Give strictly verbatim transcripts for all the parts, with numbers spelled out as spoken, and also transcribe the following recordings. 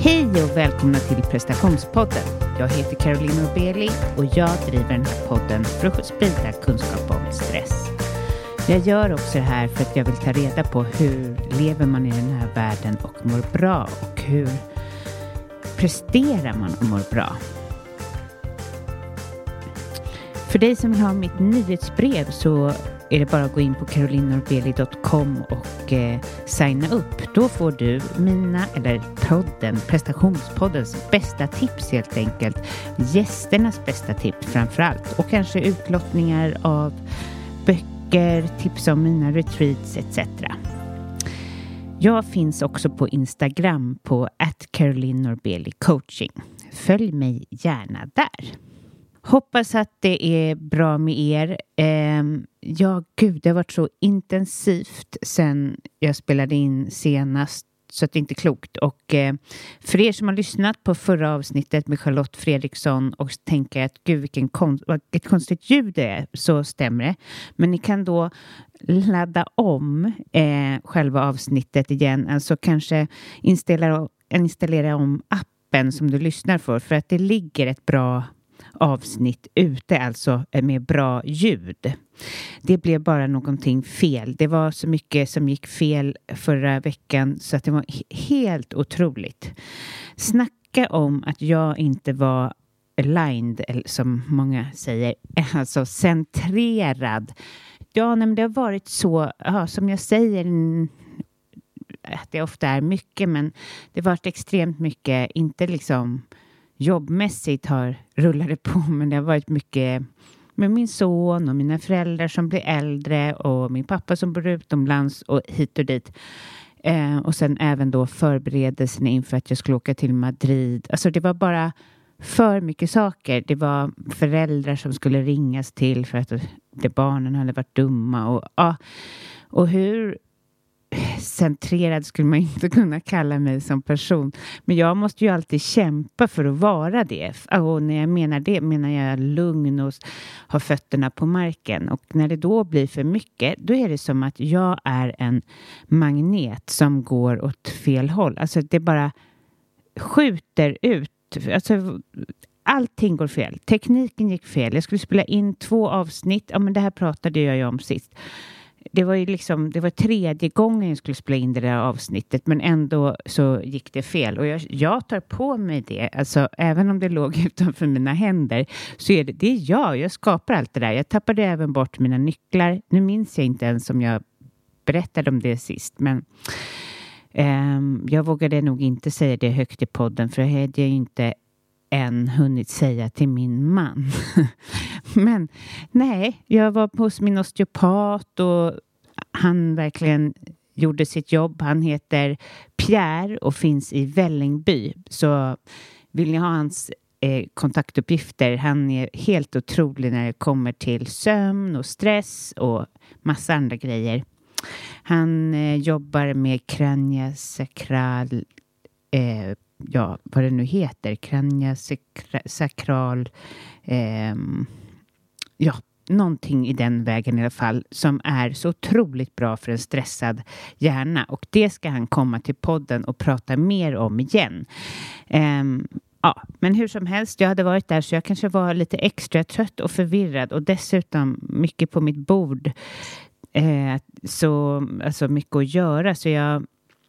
Hej och välkomna till Prestationspodden. Jag heter Caroline Norbeli och jag driver den här podden för att sprida kunskap om stress. Jag gör också det här för att jag vill ta reda på hur lever man i den här världen och mår bra och hur presterar man och mår bra. För dig som vill ha mitt nyhetsbrev så är det bara att gå in på caroline norbeli dot com och eh, signa upp. Då får du mina, eller podden, prestationspoddens bästa tips helt enkelt. Gästernas bästa tips framförallt. Och kanske utlottningar av böcker, tips om mina retreats et cetera. Jag finns också på Instagram på at caroline norbeli coaching. Följ mig gärna där. Hoppas att det är bra med er. Eh, ja, gud, det har varit så intensivt sen jag spelade in senast. Så att det inte är klokt. Och eh, för er som har lyssnat på förra avsnittet med Charlotte Fredriksson och tänker att gud vilken kon- vilket konstigt ljud det är, så stämmer det. Men ni kan då ladda om eh, själva avsnittet igen. Alltså kanske installera, installera om appen som du lyssnar för. För att det ligger ett bra avsnitt ute, alltså med bra ljud. Det blev bara någonting fel. Det var så mycket som gick fel förra veckan så att det var helt otroligt. Snacka om att jag inte var aligned, eller som många säger, alltså centrerad. Ja, men det har varit så, ja, som jag säger, att det ofta är mycket, men det har varit extremt mycket, inte liksom jobbmässigt har rullade på, men det har varit mycket med min son och mina föräldrar som blir äldre och min pappa som bor utomlands och hit och dit. Eh, och sen även då förberedelsen inför att jag skulle åka till Madrid. Alltså det var bara för mycket saker. Det var föräldrar som skulle ringas till för att de barnen hade varit dumma. Och, ja, och hur centrerad skulle man inte kunna kalla mig som person. Men jag måste ju alltid kämpa för att vara det. Och när jag menar det menar jag lugn och ha fötterna på marken. Och när det då blir för mycket, då är det som att jag är en magnet som går åt fel håll. Alltså det bara skjuter ut. Alltså allting går fel. Tekniken gick fel. Jag skulle spela in två avsnitt. Ja, men det här pratade jag ju om sist. Det var ju liksom, det var tredje gången jag skulle spela in det där avsnittet, men ändå så gick det fel. Och jag, jag tar på mig det, alltså även om det låg utanför mina händer, så är det, det är jag, jag skapar allt det där. Jag tappade även bort mina nycklar. Nu minns jag inte ens om jag berättade om det sist, men eh, jag vågade nog inte säga det högt i podden, för det hade jag inte än hunnit säga till min man. Men nej, jag var hos min osteopat och han verkligen gjorde sitt jobb. Han heter Pierre och finns i Vällingby. Så vill ni ha hans eh, kontaktuppgifter, han är helt otrolig när det kommer till sömn och stress och massa andra grejer. Han eh, jobbar med kraniosakral eh, ja, vad det nu heter, kraniosakral eh, ja, någonting i den vägen i alla fall, som är så otroligt bra för en stressad hjärna, och det ska han komma till podden och prata mer om igen. Eh, ja, men hur som helst, jag hade varit där så jag kanske var lite extra trött och förvirrad, och dessutom mycket på mitt bord, eh, så alltså mycket att göra, så jag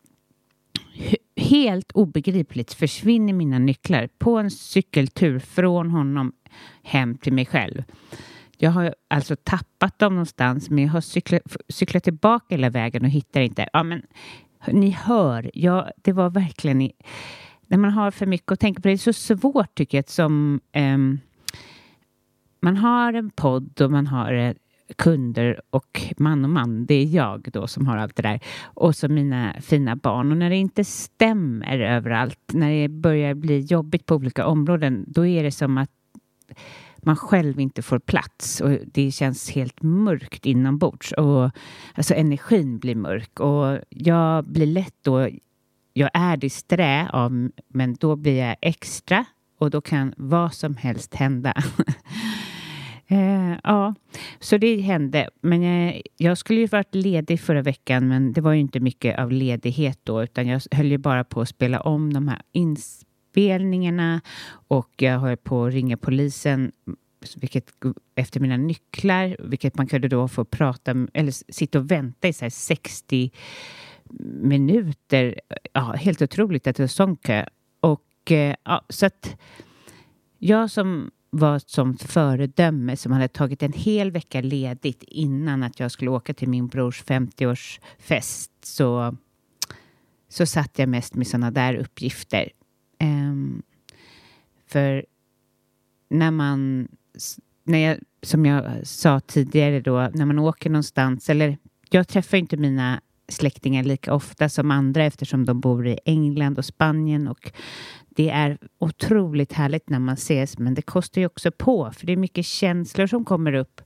helt obegripligt försvinner mina nycklar på en cykeltur från honom hem till mig själv. Jag har alltså tappat dem någonstans, men jag har cyklat, cyklat tillbaka hela vägen och hittar inte. Ja, men ni hör, ja, det var verkligen i, när man har för mycket att tänka på. Det är så svårt tycker jag, som um, man har en podd och man har kunder och man och man, det är jag då som har allt det där, och så mina fina barn, och när det inte stämmer överallt, när det börjar bli jobbigt på olika områden, då är det som att man själv inte får plats och det känns helt mörkt inombords, och alltså energin blir mörk, och jag blir lätt då, jag är disträ av, men då blir jag extra och då kan vad som helst hända. Eh, ja, så det hände. Men jag, jag skulle ju varit ledig förra veckan, men det var ju inte mycket av ledighet då, utan jag höll ju bara på att spela om de här inspelningarna och jag höll på att ringa polisen, vilket efter mina nycklar, vilket man kunde då få prata eller sitta och vänta i så här sextio minuter. Ja, helt otroligt att det var sån kö. Och eh, ja, så att jag som var som föredöme som hade tagit en hel vecka ledigt innan att jag skulle åka till min brors femtioårsfest, så så satt jag mest med såna där uppgifter. Um, för när man när jag, som jag sa tidigare då, när man åker någonstans, eller jag träffar inte mina släktingar lika ofta som andra eftersom de bor i England och Spanien, och det är otroligt härligt när man ses, men det kostar ju också på, för det är mycket känslor som kommer upp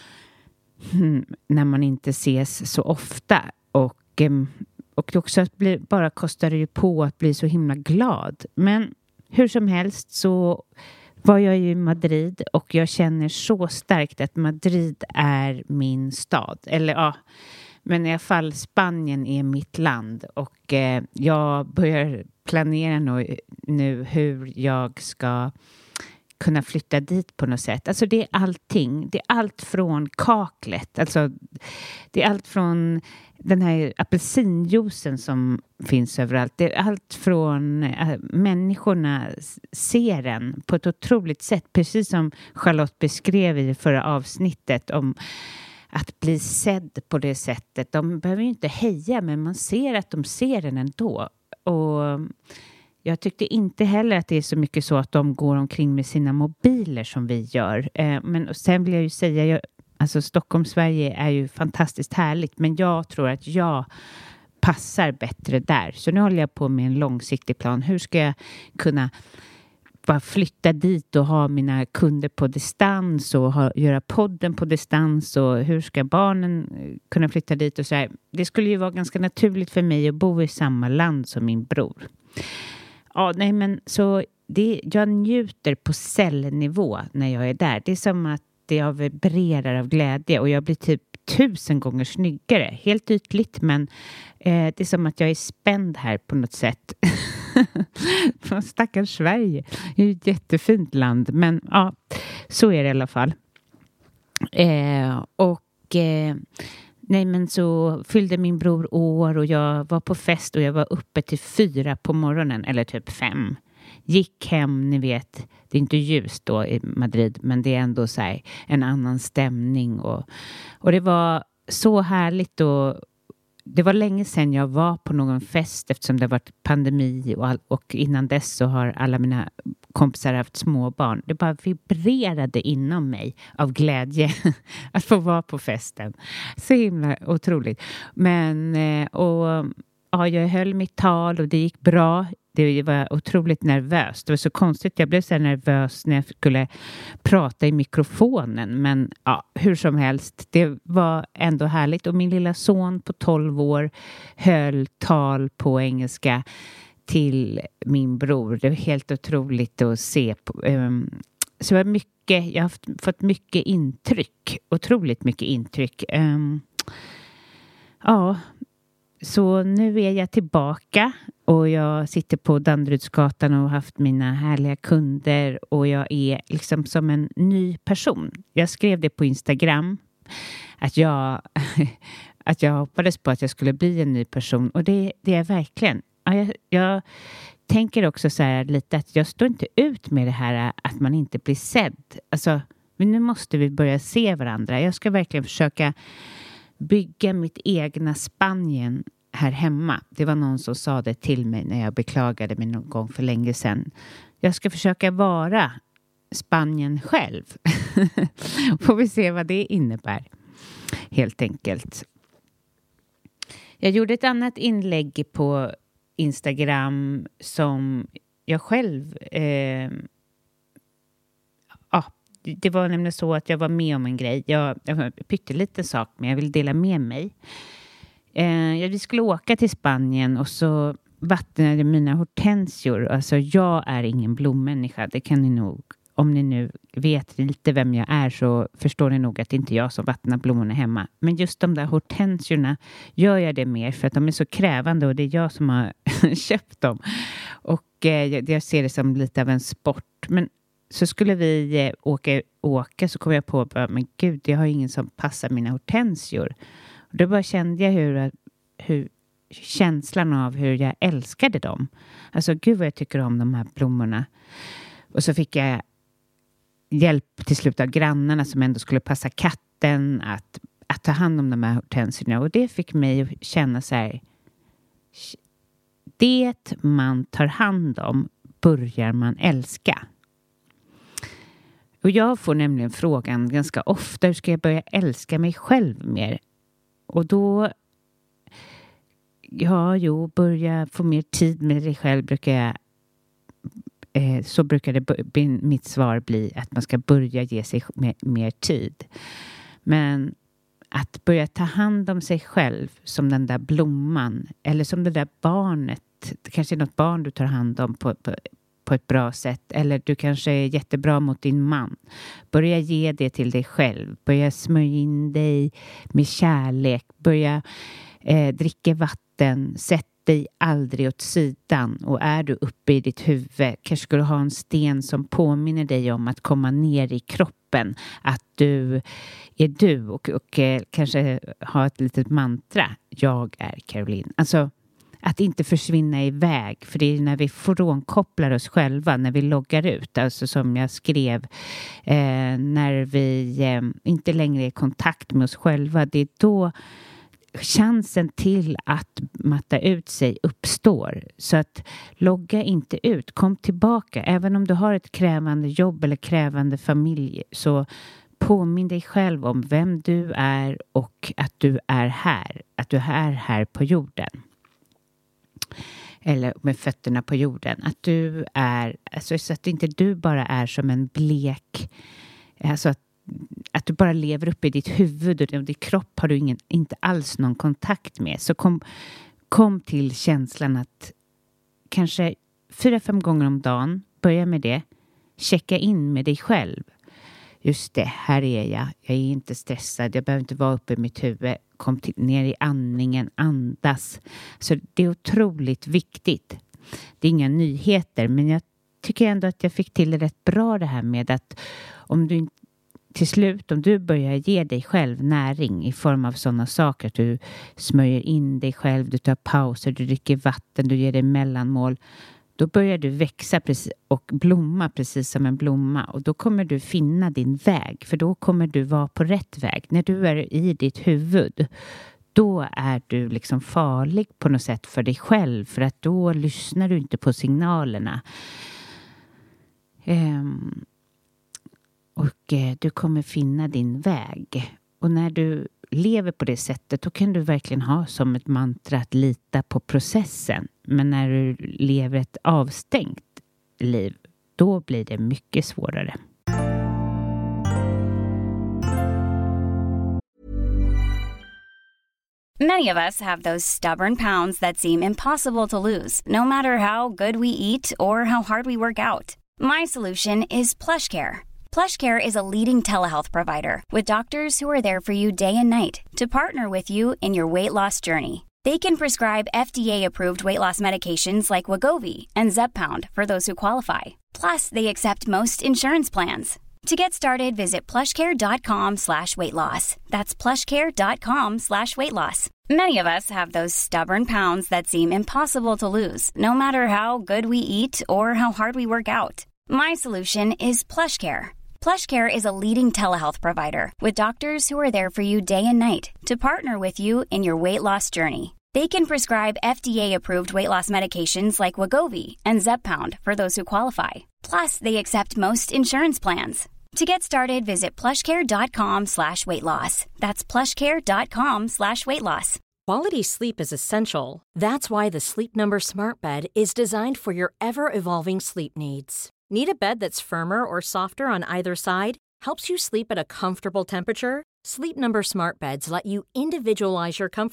hmm, när man inte ses så ofta, och, och det också att bli, bara kostar det ju på att bli så himla glad. Men hur som helst så var jag ju i Madrid och jag känner så starkt att Madrid är min stad, eller ja, men i alla fall Spanien är mitt land, och eh, jag börjar planera nu, nu hur jag ska kunna flytta dit på något sätt. Alltså det är allting. Det är allt från kaklet. Alltså det är allt från den här apelsinjuicen som finns överallt. Det är allt från äh, människorna ser den på ett otroligt sätt. Precis som Charlotte beskrev i det förra avsnittet om att bli sedd på det sättet. De behöver ju inte heja, men man ser att de ser den ändå. Och jag tyckte inte heller att det är så mycket så att de går omkring med sina mobiler som vi gör. Eh, men sen vill jag ju säga, jag, alltså Stockholm, Sverige är ju fantastiskt härligt. Men jag tror att jag passar bättre där. Så nu håller jag på med en långsiktig plan. Hur ska jag kunna bara flytta dit och ha mina kunder på distans och ha, göra podden på distans, och hur ska barnen kunna flytta dit och så här. Det skulle ju vara ganska naturligt för mig att bo i samma land som min bror. Ja, nej men så det, jag njuter på cellnivå när jag är där. Det är som att jag vibrerar av glädje och jag blir typ tusen gånger snyggare. Helt ytligt, men eh, det är som att jag är spänd här på något sätt. Stackars Sverige. Det är ju ett jättefint land, men ja, så är det i alla fall. Eh, och eh, nej, men så fyllde min bror år och jag var på fest och jag var uppe till fyra på morgonen, eller typ fem. Gick hem, ni vet, det är inte ljust då i Madrid, men det är ändå så här en annan stämning, och, och det var så härligt. Och det var länge sedan jag var på någon fest eftersom det har varit pandemi och, all, och innan dess så har alla mina kompisar haft småbarn. Det bara vibrerade inom mig av glädje att få vara på festen. Så himla otroligt. Men och ja, jag höll mitt tal och det gick bra. Det var otroligt nervöst. Det var så konstigt. Jag blev så nervös när jag skulle prata i mikrofonen. Men ja, hur som helst. Det var ändå härligt. Och min lilla son på tolv år höll tal på engelska till min bror. Det var helt otroligt att se på. Um, så det var mycket, jag har haft, fått mycket intryck. Otroligt mycket intryck. Um, ja, så nu är jag tillbaka och jag sitter på Danderydsgatan och har haft mina härliga kunder och jag är liksom som en ny person. Jag skrev det på Instagram att jag, att jag hoppades på att jag skulle bli en ny person, och det, det är verkligen. Ja, jag, jag tänker också så här lite att jag står inte ut med det här att man inte blir sedd. Alltså, men nu måste vi börja se varandra. Jag ska verkligen försöka bygga mitt egna Spanien här hemma. Det var någon som sa det till mig när jag beklagade mig någon gång för länge sedan. Jag ska försöka vara Spanien själv. Får vi se vad det innebär. Helt enkelt. Jag gjorde ett annat inlägg på Instagram som jag själv eh, ja, det var nämligen så att jag var med om en grej. Jag, jag var en pytteliten sak, men jag vill dela med mig. Eh, vi skulle åka till Spanien och så vattnade mina hortensior. Alltså jag är ingen blommänniska, det kan ni nog om ni nu vet lite vem jag är så förstår ni nog att det inte är jag som vattnar blommorna hemma. Men just de där hortensiorna gör jag det mer för att de är så krävande och det är jag som har köpt dem. Och eh, jag ser det som lite av en sport. Men så skulle vi eh, åka, åka så kom jag på att men gud, jag har ingen som passar mina hortensior. Och då bara kände jag hur, hur känslan av hur jag älskade dem. Alltså gud vad jag tycker om de här blommorna. Och så fick jag hjälp till slut av grannarna som ändå skulle passa katten att, att ta hand om de här hortensiorna. Och det fick mig att känna så här, det man tar hand om börjar man älska. Och jag får nämligen frågan ganska ofta, hur ska jag börja älska mig själv mer? Och då, ja, jo, börja få mer tid med dig själv brukar jag, eh, så brukar det, mitt svar bli att man ska börja ge sig mer, mer tid. Men att börja ta hand om sig själv som den där blomman eller som det där barnet, det kanske är något barn du tar hand om på, på på ett bra sätt. Eller du kanske är jättebra mot din man. Börja ge det till dig själv. Börja smörja in dig med kärlek. Börja eh, dricka vatten. Sätt dig aldrig åt sidan. Och är du uppe i ditt huvud, kanske ska du ha en sten som påminner dig om att komma ner i kroppen. Att du är du. Och, och eh, kanske ha ett litet mantra. Jag är Caroline. Alltså, att inte försvinna iväg. För det är när vi frånkopplar oss själva. När vi loggar ut. Alltså som jag skrev. Eh, när vi eh, inte längre är i kontakt med oss själva. Det är då chansen till att matta ut sig uppstår. Så att logga inte ut. Kom tillbaka. Även om du har ett krävande jobb eller krävande familj. Så påminn dig själv om vem du är. Och att du är här. Att du är här på jorden. Eller med fötterna på jorden. Att du är, alltså så att inte du bara är som en blek, alltså att, att du bara lever upp i ditt huvud och din kropp har du ingen, inte alls någon kontakt med. Så kom, kom till känslan att kanske fyra, fem gånger om dagen, börja med det. Checka in med dig själv. Just det, här är jag. Jag är inte stressad. Jag behöver inte vara uppe i mitt huvud. Kom till, ner i andningen, andas. Så det är otroligt viktigt. Det är inga nyheter, men jag tycker ändå att jag fick till det rätt bra det här med att om du till slut, om du börjar ge dig själv näring i form av sådana saker, att du smörjer in dig själv, du tar pauser, du dricker vatten, du ger dig mellanmål, då börjar du växa precis, och blomma precis som en blomma. Och då kommer du finna din väg. För då kommer du vara på rätt väg. När du är i ditt huvud, då är du liksom farlig på något sätt för dig själv. För att då lyssnar du inte på signalerna. Um, och uh, du kommer finna din väg. Och när du lever på det sättet, då kan du verkligen ha som ett mantra att lita på processen. Men när du lever ett avstängt liv, då blir det mycket svårare. Many of us have those stubborn pounds that seem impossible to lose, no matter how good we eat or how hard we work out. My solution is PlushCare. PlushCare is a leading telehealth provider with doctors who are there for you day and night to partner with you in your weight loss journey. They can prescribe F D A-approved weight loss medications like Wegovy and Zepbound for those who qualify. Plus, they accept most insurance plans. To get started, visit plushcare.com slash weight loss. That's plushcare.com slash weight loss. Many of us have those stubborn pounds that seem impossible to lose, no matter how good we eat or how hard we work out. My solution is PlushCare. PlushCare is a leading telehealth provider with doctors who are there for you day and night to partner with you in your weight loss journey. They can prescribe F D A-approved weight loss medications like Wegovy and Zepbound for those who qualify. Plus, they accept most insurance plans. To get started, visit plushcare.com slash weight loss. That's plushcare.com slash weight loss. Quality sleep is essential. That's why the Sleep Number Smart Bed is designed for your ever-evolving sleep needs. Need a bed that's firmer or softer on either side? Helps you sleep at a comfortable temperature? Sleep Number Smart Beds let you individualize your comfort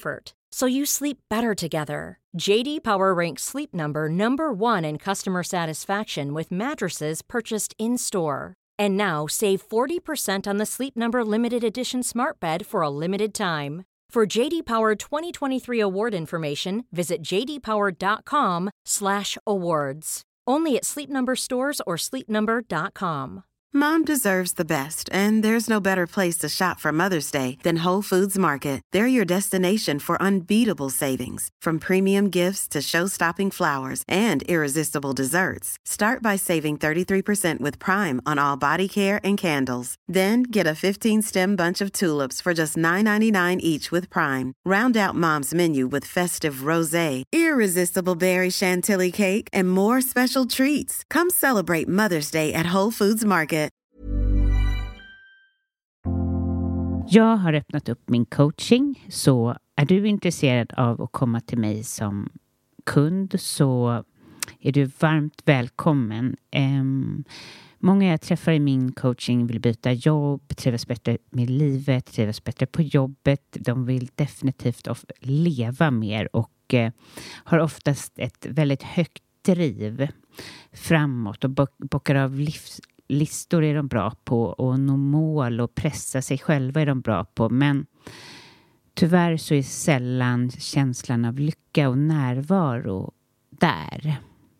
so you sleep better together. J D Power ranks Sleep Number number one in customer satisfaction with mattresses purchased in-store. And now save forty percent on the Sleep Number limited edition smart bed for a limited time. For J D Power twenty twenty-three award information, visit j d power dot com slash awards. Only at Sleep Number stores or sleep number dot com. Mom deserves the best, and there's no better place to shop for Mother's Day than Whole Foods Market. They're your destination for unbeatable savings, from premium gifts to show-stopping flowers and irresistible desserts. Start by saving thirty-three percent with Prime on all body care and candles. Then get a fifteen-stem bunch of tulips for just nine ninety-nine each with Prime. Round out Mom's menu with festive rosé, irresistible berry chantilly cake, and more special treats. Come celebrate Mother's Day at Whole Foods Market. Jag har öppnat upp min coaching, så är du intresserad av att komma till mig som kund så är du varmt välkommen. Um, många jag träffar i min coaching vill byta jobb, trivas bättre med livet, trivas bättre på jobbet. De vill definitivt of- leva mer och uh, har oftast ett väldigt högt driv framåt och bo- bockar av livs listor är de bra på och nå mål och pressa sig själva är de bra på, men tyvärr så är sällan känslan av lycka och närvaro där.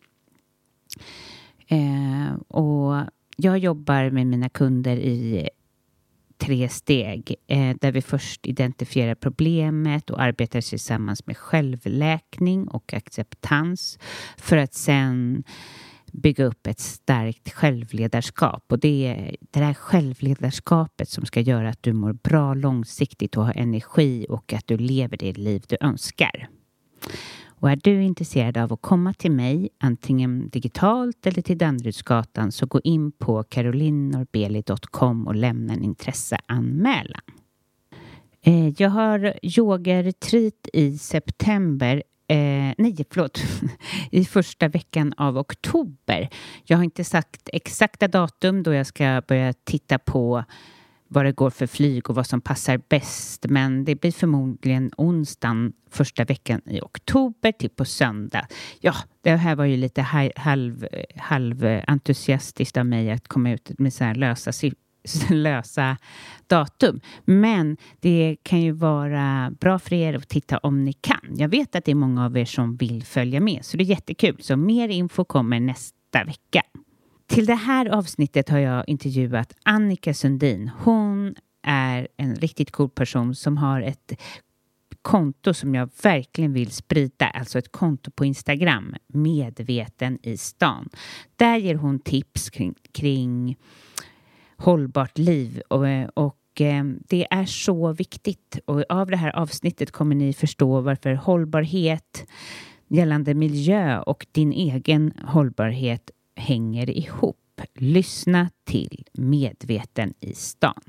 Eh, och jag jobbar med mina kunder i tre steg eh, där vi först identifierar problemet och arbetar tillsammans med självläkning och acceptans för att sen bygga upp ett starkt självledarskap. Och det är det här självledarskapet som ska göra att du mår bra långsiktigt och har energi och att du lever det liv du önskar. Och är du intresserad av att komma till mig, antingen digitalt eller till Danderydsgatan, så gå in på caroline norbeli dot com och lämna en intresseanmälan. Jag har yoga-retreat i september. Eh, nej, förlåt. I första veckan av oktober. Jag har inte sagt exakta datum då jag ska börja titta på vad det går för flyg och vad som passar bäst. Men det blir förmodligen onsdagen första veckan i oktober till på söndag. Ja, det här var ju lite halv, halv entusiastiskt av mig att komma ut med så här lösa lösa datum. Men det kan ju vara bra för er att titta om ni kan. Jag vet att det är många av er som vill följa med, så det är jättekul. Så mer info kommer nästa vecka. Till det här avsnittet har jag intervjuat Annika Sundin. Hon är en riktigt cool person som har ett konto som jag verkligen vill sprida. Alltså ett konto på Instagram, Medveten i stan. Där ger hon tips kring, kring hållbart liv och, och eh, det är så viktigt. Och av det här avsnittet kommer ni förstå varför hållbarhet gällande miljö och din egen hållbarhet hänger ihop. Lyssna till Medveten i stan.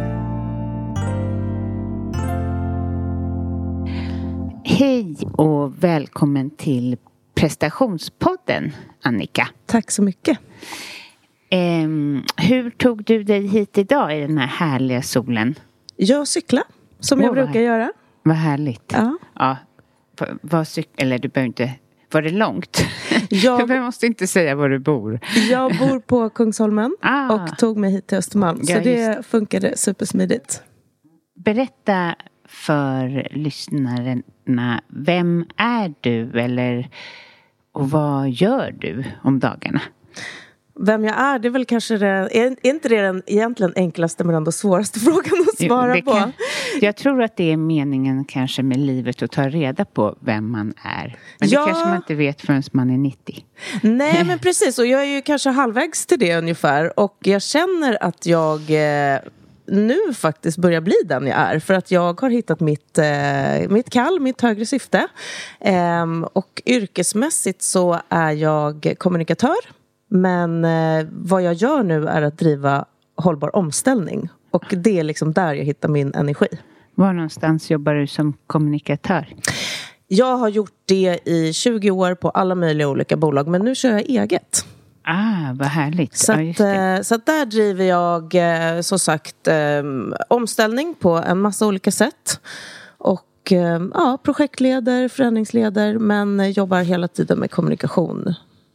Hej och välkommen till prestationspodden, Annika. Tack så mycket. Um, hur tog du dig hit idag i den här härliga solen? Jag cyklar, som oh, jag brukar vad, göra. Vad härligt. Ja. Ja. Var cyk- eller du behöver inte... Var det långt? Jag, jag måste inte säga var du bor. Jag bor på Kungsholmen ah. och tog mig hit till Östermalm. Ja, så det just... funkade supersmidigt. Berätta för lyssnarna, vem är du eller och vad gör du om dagarna? Vem jag är, det är väl kanske det, är inte det den egentligen enklaste men ändå svåraste frågan att svara det på? Kan, jag tror att det är meningen kanske med livet att ta reda på vem man är. Men ja, det kanske man inte vet förrän man är nittio. Nej, men precis. Och jag är ju kanske halvvägs till det ungefär. Och jag känner att jag eh, nu faktiskt börjar bli den jag är. För att jag har hittat mitt, eh, mitt kall, mitt högre syfte. Eh, och yrkesmässigt så är jag kommunikatör. Men eh, vad jag gör nu är att driva hållbar omställning. Och det är liksom där jag hittar min energi. Var någonstans jobbar du som kommunikatör? Jag har gjort det i tjugo år på alla möjliga olika bolag. Men nu kör jag eget. Ah, vad härligt. Så, ja, att, eh, så att där driver jag eh, som sagt eh, omställning på en massa olika sätt. Och och ja, projektleder, förändringsleder, men jobbar hela tiden med kommunikation.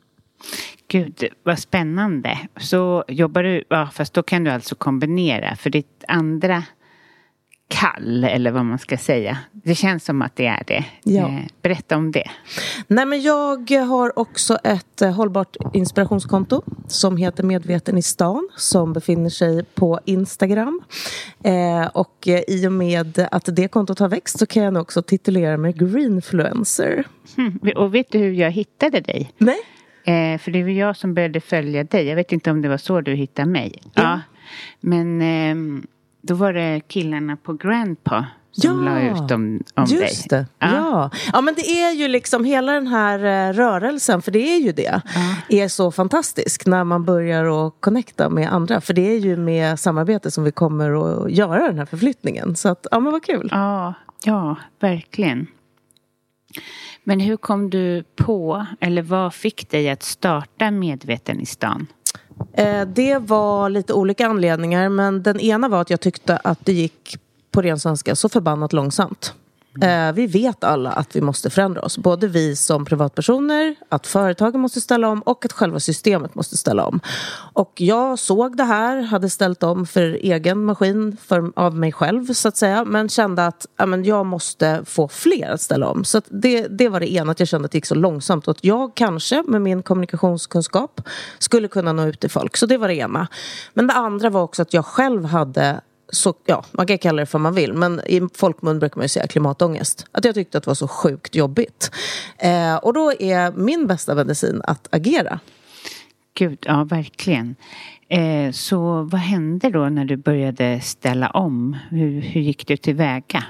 Gud, vad spännande. Så jobbar du, ja, fast då kan du alltså kombinera för ditt andra kall, eller vad man ska säga. Det känns som att det är det. Ja. Eh, berätta om det. Nej, men jag har också ett eh, hållbart inspirationskonto som heter Medveten i stan, som befinner sig på Instagram. Eh, och eh, i och med att det kontot har växt så kan jag också titulera mig greenfluencer. Mm. Och vet du hur jag hittade dig? Nej. Eh, för det var jag som började följa dig. Jag vet inte om det var så du hittade mig. Ja. Ja. Men eh, då var det killarna på Grandpa som Ja, la ut om, om dig. Just det. Ja. Ja. ja, men det är ju liksom hela den här eh, rörelsen, för det är ju det, Ja. är så fantastisk när man börjar att connecta med andra. För det är ju med samarbete som vi kommer att göra den här förflyttningen. Så att, ja men vad kul. Ja, ja, verkligen. Men hur kom du på, eller vad fick dig att starta Medveten i stan? Eh, det var lite olika anledningar, men den ena var att jag tyckte att det gick på ren svenska så förbannat långsamt. Eh, vi vet alla att vi måste förändra oss. Både vi som privatpersoner, att företagen måste ställa om och att själva systemet måste ställa om. Och jag såg det här, hade ställt om för egen maskin för, av mig själv så att säga. Men kände att ja, men jag måste få fler att ställa om. Så att det, det var det ena, att jag kände att det gick så långsamt. Och att jag kanske med min kommunikationskunskap skulle kunna nå ut till folk. Så det var det ena. Men det andra var också att jag själv hade... Så, ja, man kan kalla det för man vill, men i folkmun brukar man ju säga klimatångest. Att jag tyckte att det var så sjukt jobbigt. Eh, och då är min bästa medicin att agera. Gud, ja verkligen. Eh, så vad hände då när du började ställa om? Hur, hur gick du tillväga?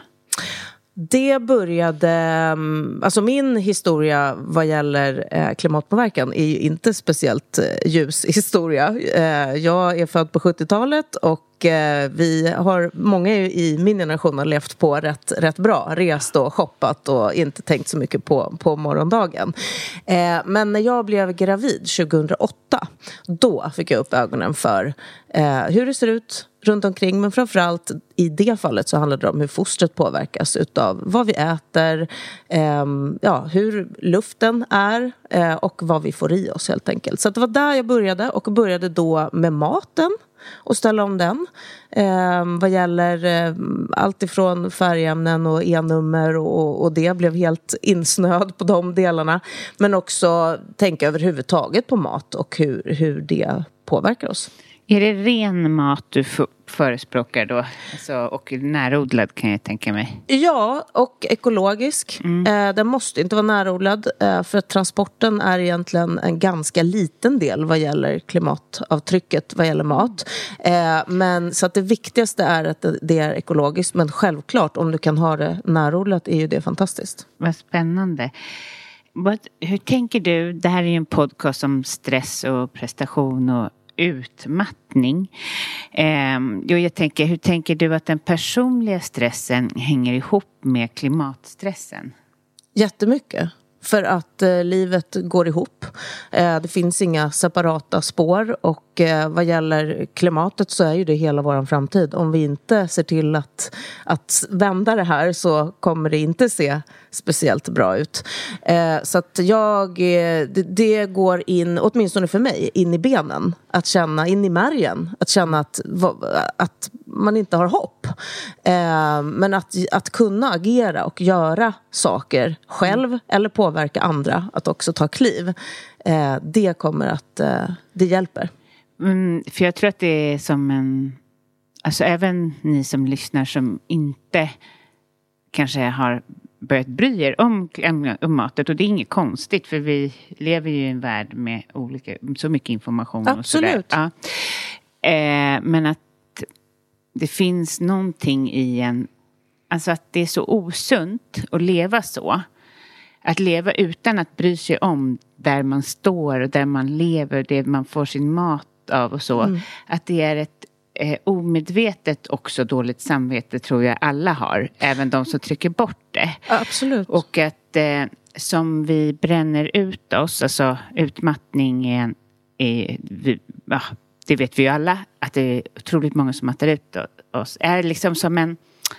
Det började, alltså min historia vad gäller eh, klimatpåverkan är ju inte speciellt eh, ljus historia. Eh, jag är född på sjuttiotalet och eh, vi har, många i min generation har levt på rätt, rätt bra. Rest och shoppat och inte tänkt så mycket på, på morgondagen. Eh, men när jag blev gravid tjugohundraåtta, då fick jag upp ögonen för eh, hur det ser ut runt omkring, men framförallt i det fallet så handlar det om hur fostret påverkas utav vad vi äter, eh, ja, hur luften är eh, och vad vi får i oss helt enkelt. Så det var där jag började, och började då med maten och ställa om den. Eh, vad gäller eh, allt ifrån färgämnen och e-nummer och, och det blev helt insnöd på de delarna. Men också tänka överhuvudtaget på mat och hur, hur det påverkar oss. Är det ren mat du f- förespråkar då? Alltså, och närodlad kan jag tänka mig. Ja, och ekologisk. Mm. Eh, den måste inte vara närodlad. Eh, för att transporten är egentligen en ganska liten del vad gäller klimatavtrycket vad gäller mat. Eh, men så att det viktigaste är att det, det är ekologiskt. Men självklart, om du kan ha det närodlat är ju det fantastiskt. Vad spännande. Vad, hur tänker du? Det här är ju en podcast om stress och prestation och utmattning. Eh, jo, jag tänker, hur tänker du att den personliga stressen hänger ihop med klimatstressen? Jättemycket. För att eh, livet går ihop. Eh, det finns inga separata spår. Och eh, vad gäller klimatet så är ju det hela vår framtid. Om vi inte ser till att, att vända det här så kommer det inte se speciellt bra ut. Eh, så att jag, eh, det, det går in, åtminstone för mig, in i benen. Att känna, in i märgen. Att känna att, att man inte har hopp. Eh, men att, att kunna agera och göra saker själv mm. eller påverka andra att också ta kliv. Eh, det kommer att, eh, det hjälper. Mm, för jag tror att det är som en, alltså även ni som lyssnar som inte kanske har börjat bry er om, om matet, och det är inget konstigt för vi lever ju i en värld med olika, så mycket information. Absolut. Och sådär. Ja. Eh, men att det finns någonting i en, alltså att det är så osunt att leva så. Att leva utan att bry sig om där man står och där man lever, det man får sin mat av och så. Mm. Att det är ett eh, omedvetet också dåligt samvete, tror jag alla har. Även de som trycker bort det. Absolut. Och att eh, som vi bränner ut oss, alltså utmattning är, är vi, ja, det vet vi ju alla, att det är otroligt många som mattar ut oss. Är liksom som en,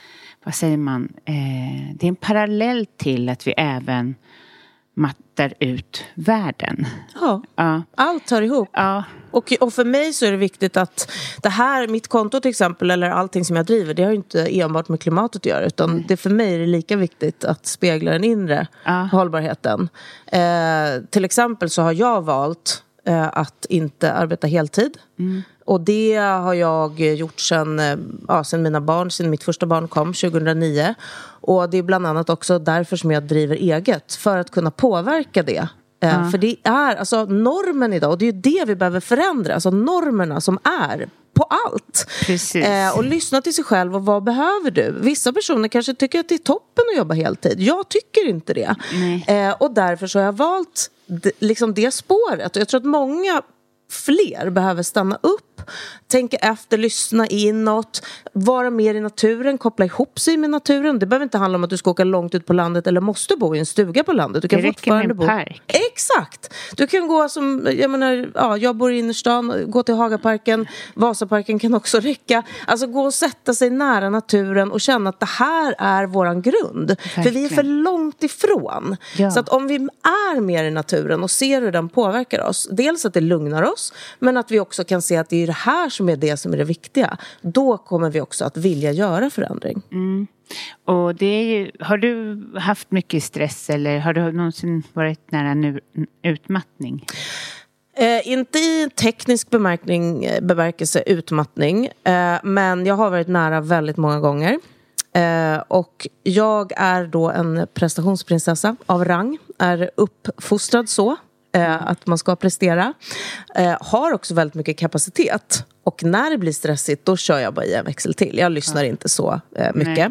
vad säger man, eh, det är en parallell till att vi även mattar ut världen. Ja, ja. Allt hör ihop. Ja. Och, och för mig så är det viktigt att det här, mitt konto till exempel, eller allting som jag driver, det har ju inte enbart med klimatet att göra, utan mm. det för mig är det lika viktigt att spegla den inre ja. hållbarheten. Eh, till exempel så har jag valt eh, att inte arbeta heltid. Mm. Och det har jag gjort sedan, ja, sedan mina barn, sedan mitt första barn kom tjugohundranio. Och det är bland annat också därför som jag driver eget, för att kunna påverka det. Ja. För det är alltså normen idag, och det är ju det vi behöver förändra. Alltså normerna som är på allt. Precis. Eh, och lyssna till sig själv och vad behöver du? Vissa personer kanske tycker att det är toppen att jobba heltid. Jag tycker inte det. Eh, och därför så har jag valt d- liksom det spåret. Och jag tror att många fler behöver stanna upp, tänka efter, lyssna inåt, vara mer i naturen, koppla ihop sig med naturen. Det behöver inte handla om att du ska åka långt ut på landet eller måste bo i en stuga på landet. Du kan det räcker med en bo... park. Exakt! Du kan gå som, jag menar, ja, jag bor i innerstan, gå till Hagaparken, Vasaparken kan också räcka. Alltså gå och sätta sig nära naturen och känna att det här är våran grund. Verkligen. För vi är för långt ifrån. Ja. Så att om vi är mer i naturen och ser hur den påverkar oss, dels att det lugnar oss, men att vi också kan se att det är det här som är det som är det viktiga. Då kommer vi också att vilja göra förändring. Mm. Och det är ju, har du haft mycket stress eller har du någonsin varit nära nu utmattning? Eh, inte i teknisk bemärkning, bemärkelse utmattning, eh, men jag har varit nära väldigt många gånger. Eh, och jag är då en prestationsprinsessa av rang, är uppfostrad så. Eh, att man ska prestera. Eh, har också väldigt mycket kapacitet. Och när det blir stressigt, då kör jag bara i en växel till. Jag lyssnar ja. inte så eh, mycket.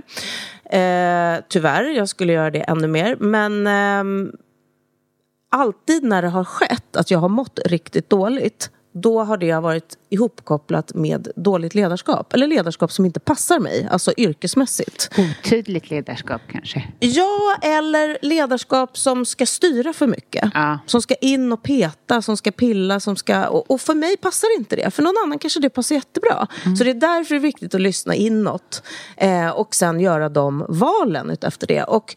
Eh, tyvärr, jag skulle göra det ännu mer. Men eh, alltid när det har skett att jag har mått riktigt dåligt, då har det varit ihopkopplat med dåligt ledarskap. Eller ledarskap som inte passar mig. Alltså yrkesmässigt. Otydligt ledarskap kanske? Ja, eller ledarskap som ska styra för mycket. Ja. Som ska in och peta, som ska pilla, som ska... Och, och för mig passar inte det. För någon annan kanske det passar jättebra. Mm. Så det är därför det är viktigt att lyssna inåt. Eh, och sen göra de valen utefter det. Och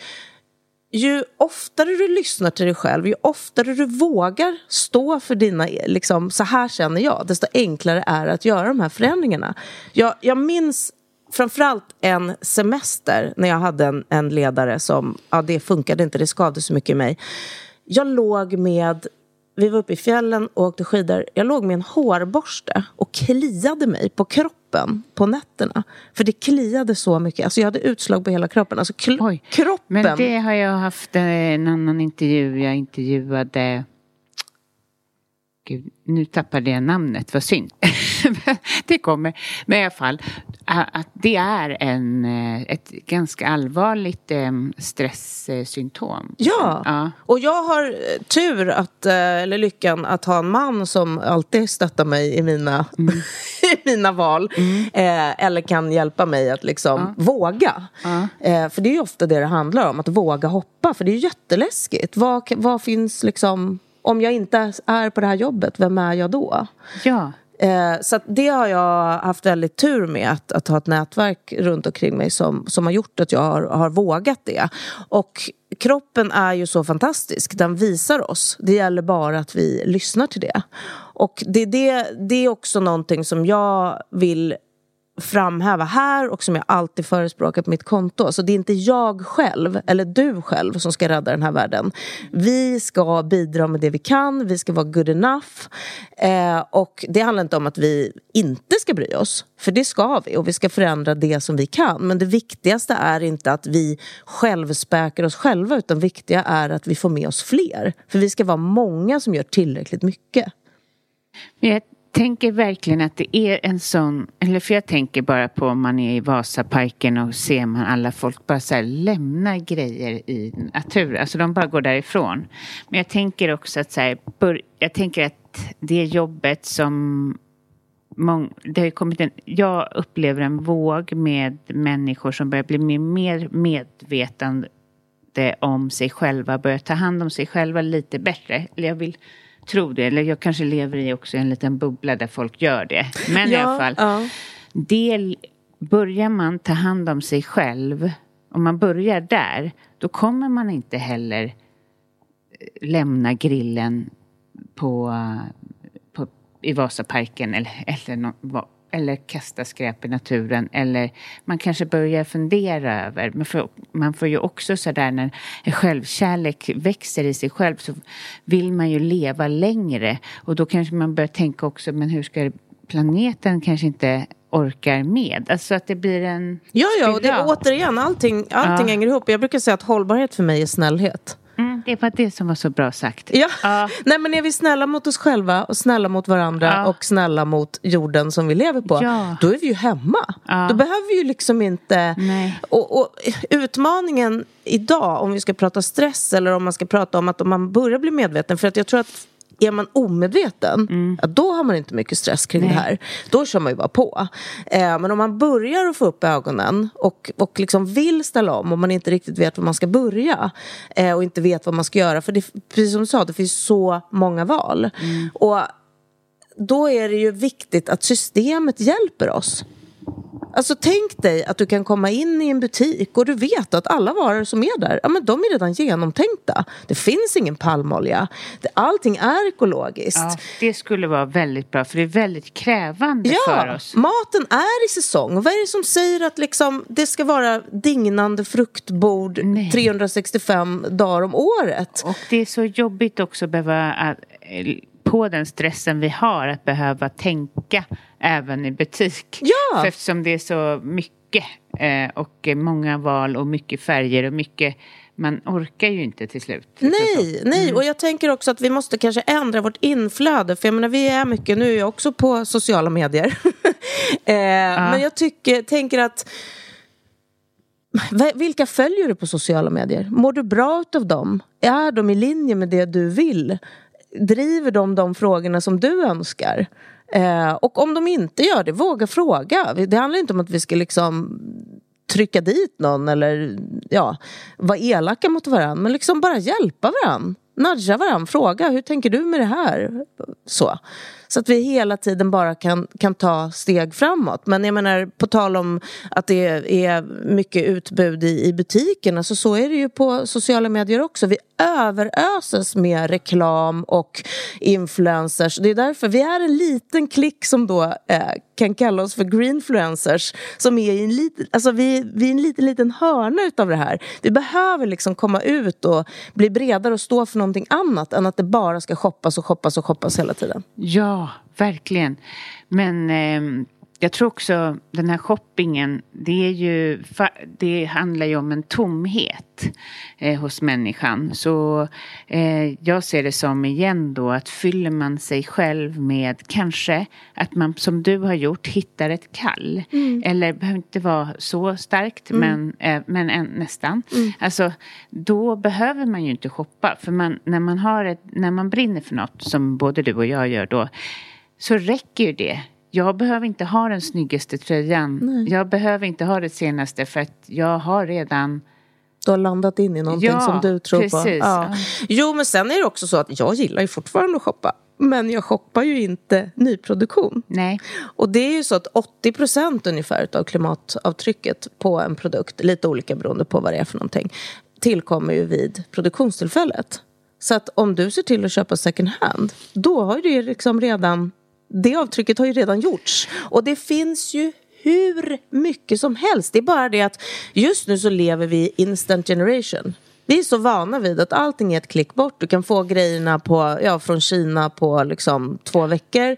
ju oftare du lyssnar till dig själv, ju oftare du vågar stå för dina, liksom, så här känner jag, desto enklare är det att göra de här förändringarna. Jag, jag minns framförallt en semester när jag hade en, en ledare som, ja, det funkade inte, det skavde så mycket i mig. Jag låg med, vi var uppe i fjällen och åkte skidor, jag låg med en hårborste och kliade mig på kroppen på nätterna. För det kliade så mycket. Alltså jag hade utslag på hela kroppen. Alltså kl- Oj, kroppen. Men det har jag haft en annan intervju. Jag intervjuade... Gud, nu tappade jag namnet. Vad synd. Det kommer. Men i alla fall. Att det är en, ett ganska allvarligt stresssymptom. Ja. ja. Och jag har tur att, eller lyckan att ha en man som alltid stöttar mig i mina, mm. i mina val. Mm. Eh, eller kan hjälpa mig att liksom ja. våga. Ja. Eh, för det är ju ofta det det handlar om. Att våga hoppa. För det är ju jätteläskigt. Vad, vad finns liksom... Om jag inte är på det här jobbet, vem är jag då? Ja. Eh, så att det har jag haft väldigt tur med. Att, att ha ett nätverk runt omkring mig som, som har gjort att jag har, har vågat det. Och kroppen är ju så fantastisk. Den visar oss. Det gäller bara att vi lyssnar till det. Och det, det, det är också någonting som jag vill framhäva här och som jag alltid förespråkar på mitt konto. Så det är inte jag själv eller du själv som ska rädda den här världen. Vi ska bidra med det vi kan. Vi ska vara good enough. Eh, och det handlar inte om att vi inte ska bry oss. För det ska vi. Och vi ska förändra det som vi kan. Men det viktigaste är inte att vi självspäkar oss själva. Utan viktiga är att vi får med oss fler. För vi ska vara många som gör tillräckligt mycket. Jag tänker verkligen att det är en sån, eller för jag tänker bara på om man är i Vasaparken och ser man alla folk bara så här lämna grejer i naturen, alltså de bara går därifrån. Men jag tänker också att så här, bör, jag tänker att det jobbet som mång, det har kommit en, jag upplever en våg med människor som börjar bli mer, mer medvetande om sig själva, börjar ta hand om sig själva lite bättre, eller jag vill tror det, eller jag kanske lever i också en liten bubbla där folk gör det. Men ja, i alla fall, ja. det börjar man ta hand om sig själv, om man börjar där, då kommer man inte heller lämna grillen på, på i Vasaparken eller, eller, no, eller kasta skräp i naturen, eller man kanske börjar fundera över, men för, man får ju också så där när självkärlek växer i sig själv, så vill man ju leva längre, och då kanske man börjar tänka också, men hur ska planeten kanske inte orkar med. Alltså att det blir en Ja, ja, och det är återigen, allting, allting ja. hänger ihop. Jag brukar säga att hållbarhet för mig är snällhet. Mm, det var det som var så bra sagt. Ja. ja. Nej, men är vi snälla mot oss själva och snälla mot varandra ja. och snälla mot jorden som vi lever på, ja. då är vi ju hemma. Ja. Då behöver vi ju liksom inte... Nej. Och, och utmaningen idag, om vi ska prata stress eller om man ska prata om att om man börjar bli medveten, för att jag tror att är man omedveten, mm. ja, då har man inte mycket stress kring Nej. det här. Då kör man ju bara på. Eh, men om man börjar att få upp ögonen och, och liksom vill ställa om, och man inte riktigt vet var man ska börja eh, och inte vet vad man ska göra, för det, precis som du sa, det finns så många val. Mm. Och då är det ju viktigt att systemet hjälper oss. Alltså tänk dig att du kan komma in i en butik och du vet att alla varor som är där, ja men de är redan genomtänkta. Det finns ingen palmolja. Allting är ekologiskt. Ja, det skulle vara väldigt bra, för det är väldigt krävande ja, för oss. Maten är i säsong. Och vad är det som säger att liksom, det ska vara dignande fruktbord Nej. trehundrasextiofem dagar om året? Och det är så jobbigt också att behöva... Att, på den stressen vi har att behöva tänka även i butik. Ja. För eftersom det är så mycket eh, och många val och mycket färger och mycket, man orkar ju inte till slut. Nej, nej. Mm. Och jag tänker också att vi måste kanske ändra vårt inflöde. För jag menar, vi är mycket, nu är jag också på sociala medier. eh, ja. Men jag tycker, tänker att vilka följer du på sociala medier? Mår du bra av dem? Är de i linje med det du vill? Driver de de frågorna som du önskar? Eh, och om de inte gör det, våga fråga. Det handlar inte om att vi ska liksom trycka dit någon eller ja, vara elaka mot varandra, men liksom bara hjälpa varandra. Nudga varandra, fråga, hur tänker du med det här? Så. Så att vi hela tiden bara kan, kan ta steg framåt. Men jag menar, på tal om att det är mycket utbud i, i butikerna, så så är det ju på sociala medier också. Vi överöses med reklam och influencers. Det är därför vi är en liten klick som då eh, kan kalla oss för greenfluencers, som är i en liten, alltså vi, vi är en liten, liten hörna utav det här. Vi behöver liksom komma ut och bli bredare och stå för någonting annat än att det bara ska shoppas och shoppas och shoppas hela tiden. Ja, verkligen. Men eh, jag tror också den här shoppingen, det är ju, det handlar ju om en tomhet eh, hos människan. Så eh, jag ser det som igen då att fyller man sig själv med kanske att man, som du har gjort, hittar ett kall. Mm. Eller behöver inte vara så starkt, mm. men, eh, men en, nästan. Mm. Alltså då behöver man ju inte shoppa. För man, när, man har ett, när man brinner för något, som både du och jag gör då, så räcker ju det. Jag behöver inte ha den snyggaste tröjan. Nej. Jag behöver inte ha det senaste, för att jag har redan... Du har landat in i någonting ja, som du tror precis. på. Ja. Jo, men sen är det också så att jag gillar ju fortfarande att shoppa. Men jag shoppar ju inte nyproduktion. Nej. Och det är ju så att åttio procent ungefär av klimatavtrycket på en produkt, lite olika beroende på vad det är för någonting, tillkommer ju vid produktionstillfället. Så att om du ser till att köpa second hand, då har det liksom redan... Det avtrycket har ju redan gjorts. Och det finns ju hur mycket som helst. Det är bara det att just nu så lever vi i instant generation. Vi är så vana vid att allting är ett klick bort. Du kan få grejerna på, ja, från Kina på liksom två veckor.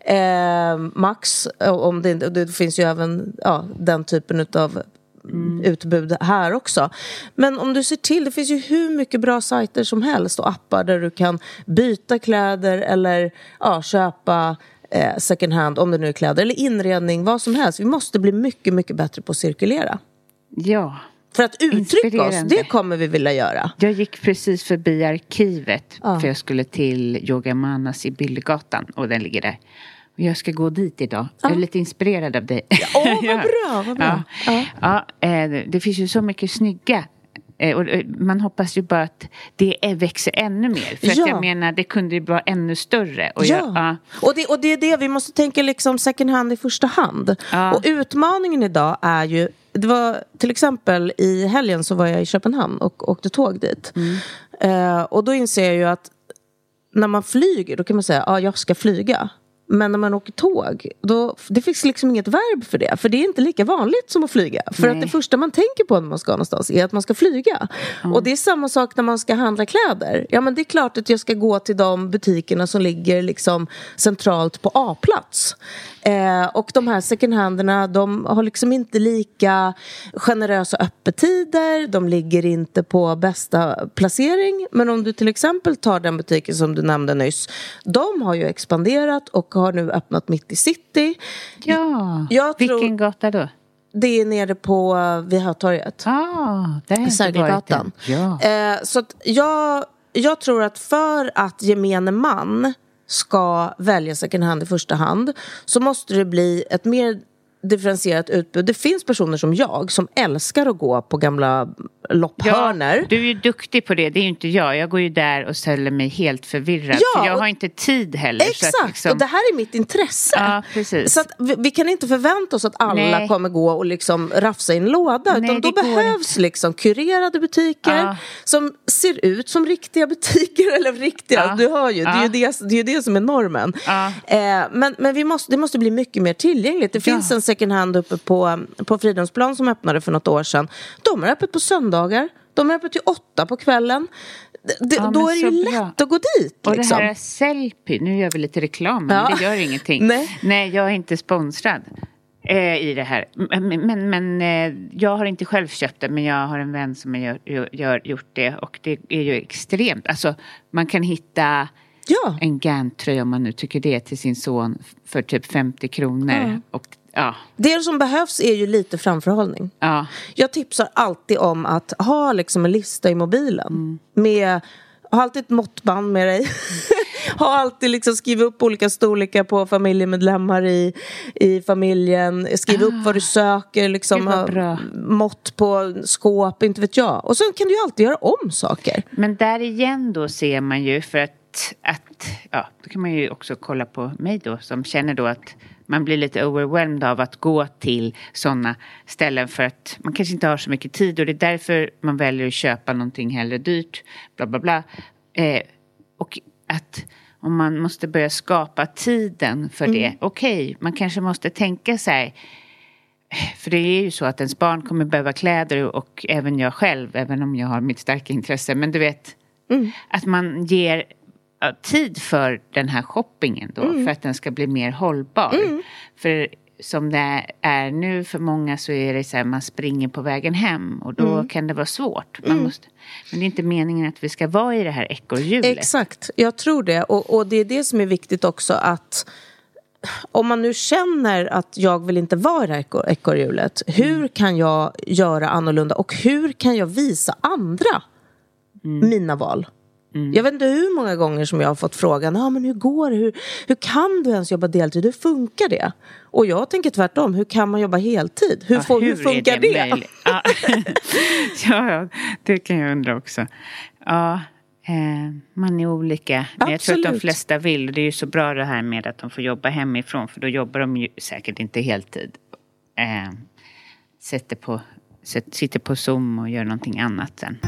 Eh, max. Om det, det finns ju även ja, den typen av mm. utbud här också. Men om du ser till, det finns ju hur mycket bra sajter som helst och appar där du kan byta kläder eller ja, köpa eh, second hand, om det nu är kläder, eller inredning, vad som helst. Vi måste bli mycket, mycket bättre på att cirkulera. Ja. För att uttrycka oss, det kommer vi vilja göra. Jag gick precis förbi arkivet ja. för jag skulle till Yoga Manas i Billgatan, och den ligger där. Jag ska gå dit idag. Ja. Jag är lite inspirerad av dig. Åh, oh, vad bra, vad bra. Ja, ja. ja eh, det finns ju så mycket snygga Och man hoppas ju bara att det är, växer ännu mer. För ja. att jag menar, det kunde ju vara ännu större. Och, ja. jag, ja. och, det, och det är det vi måste tänka liksom second hand i första hand. Ja. Och utmaningen idag är ju, det var till exempel i helgen så var jag i Köpenhamn och åkte tåg dit. Mm. Uh, och då inser jag ju att när man flyger, då kan man säga, ja, jag ska flyga. Men när man åker tåg, då, det finns liksom inget verb för det. För det är inte lika vanligt som att flyga. För Nej. att det första man tänker på när man ska någonstans är att man ska flyga. Mm. Och det är samma sak när man ska handla kläder. Ja, men det är klart att jag ska gå till de butikerna som ligger liksom centralt på A-plats. Eh, och de här secondhanderna, de har liksom inte lika generösa öppettider. De ligger inte på bästa placering. Men om du till exempel tar den butiken som du nämnde nyss. De har ju expanderat och har nu öppnat mitt i city. Ja, jag tror, vilken gata då? Det är nere på vid Hötorget. Ah, det är Sergelgatan. Ja. Eh, så att jag, jag tror att för att gemene man ska välja second hand i första hand så måste det bli ett mer differentierat utbud. Det finns personer som jag som älskar att gå på gamla lopphörner. Ja, du är ju duktig på det. Det är ju inte jag. Jag går ju där och ställer mig helt förvirrad. Ja, för jag har inte tid heller. Exakt, så att liksom... och det här är mitt intresse. Ja, precis. Så att vi, vi kan inte förvänta oss att alla Nej. kommer gå och liksom rafsa i en låda. Nej, utan då behövs inte. liksom kurerade butiker ja. som ser ut som riktiga butiker. Eller riktiga, ja. du hör ju. Ja. Det är ju det, det, är ju det som är normen. Ja. Eh, men men vi måste, det måste bli mycket mer tillgängligt. Det Ja. finns en second hand uppe på, på Fridhemsplan som öppnade för något år sedan. De är öppet på söndagar. De är öppet till åtta på kvällen. Det, Ja, då är det ju bra. lätt att gå dit. Och liksom. det här är Sellpy. Nu gör vi lite reklam, men Ja. det gör ingenting. Nej. Nej, jag är inte sponsrad eh, i det här. Men, men, men eh, jag har inte själv köpt det, men jag har en vän som har gör, gör, gjort det. Och det är ju extremt. Alltså, man kan hitta... Ja. En Gant-tröja om man nu tycker det till sin son för typ femtio kronor. Ja. Och, ja. Det som behövs är ju lite framförhållning. Ja. Jag tipsar alltid om att ha liksom en lista i mobilen. Mm. Med, ha alltid ett måttband med dig. Ha alltid liksom skriva upp olika storlekar på familjemedlemmar i, i familjen. Skriva ah. upp vad du söker. Liksom, ha mått på skåp, inte vet jag. Och sen kan du ju alltid göra om saker. Men där igen då ser man ju för att att, ja, då kan man ju också kolla på mig då som känner då att man blir lite overwhelmed av att gå till sådana ställen för att man kanske inte har så mycket tid och det är därför man väljer att köpa någonting hellre dyrt, bla bla bla. Eh, och att om man måste börja skapa tiden för det, mm. okej, okay, man kanske måste tänka sig, för det är ju så att ens barn kommer behöva kläder och även jag själv, även om jag har mitt starka intresse, men du vet, mm. att man ger tid för den här shoppingen då, mm. för att den ska bli mer hållbar. Mm. För som det är nu för många så är det så här, man springer på vägen hem och då mm. kan det vara svårt. Man mm. måste, men det är inte meningen att vi ska vara i det här ekorrhjulet. Exakt, jag tror det. Och, och det är det som är viktigt också att om man nu känner att jag vill inte vara i det här ekorrhjulet, hur mm. kan jag göra annorlunda och hur kan jag visa andra mm. mina val? Mm. Jag vet inte hur många gånger som jag har fått frågan, ah, men hur går det? Hur, hur kan du ens jobba deltid? Hur funkar det? Och jag tänker tvärtom, hur kan man jobba heltid? Hur, ja, får, hur, hur funkar det? det? Ja. ja, det kan jag undra också. Ja, eh, man är olika. Men jag tror att de flesta vill. Det är ju så bra det här med att de får jobba hemifrån. För då jobbar de ju säkert inte heltid. Eh, sätter på, sitter på Zoom och gör någonting annat sen.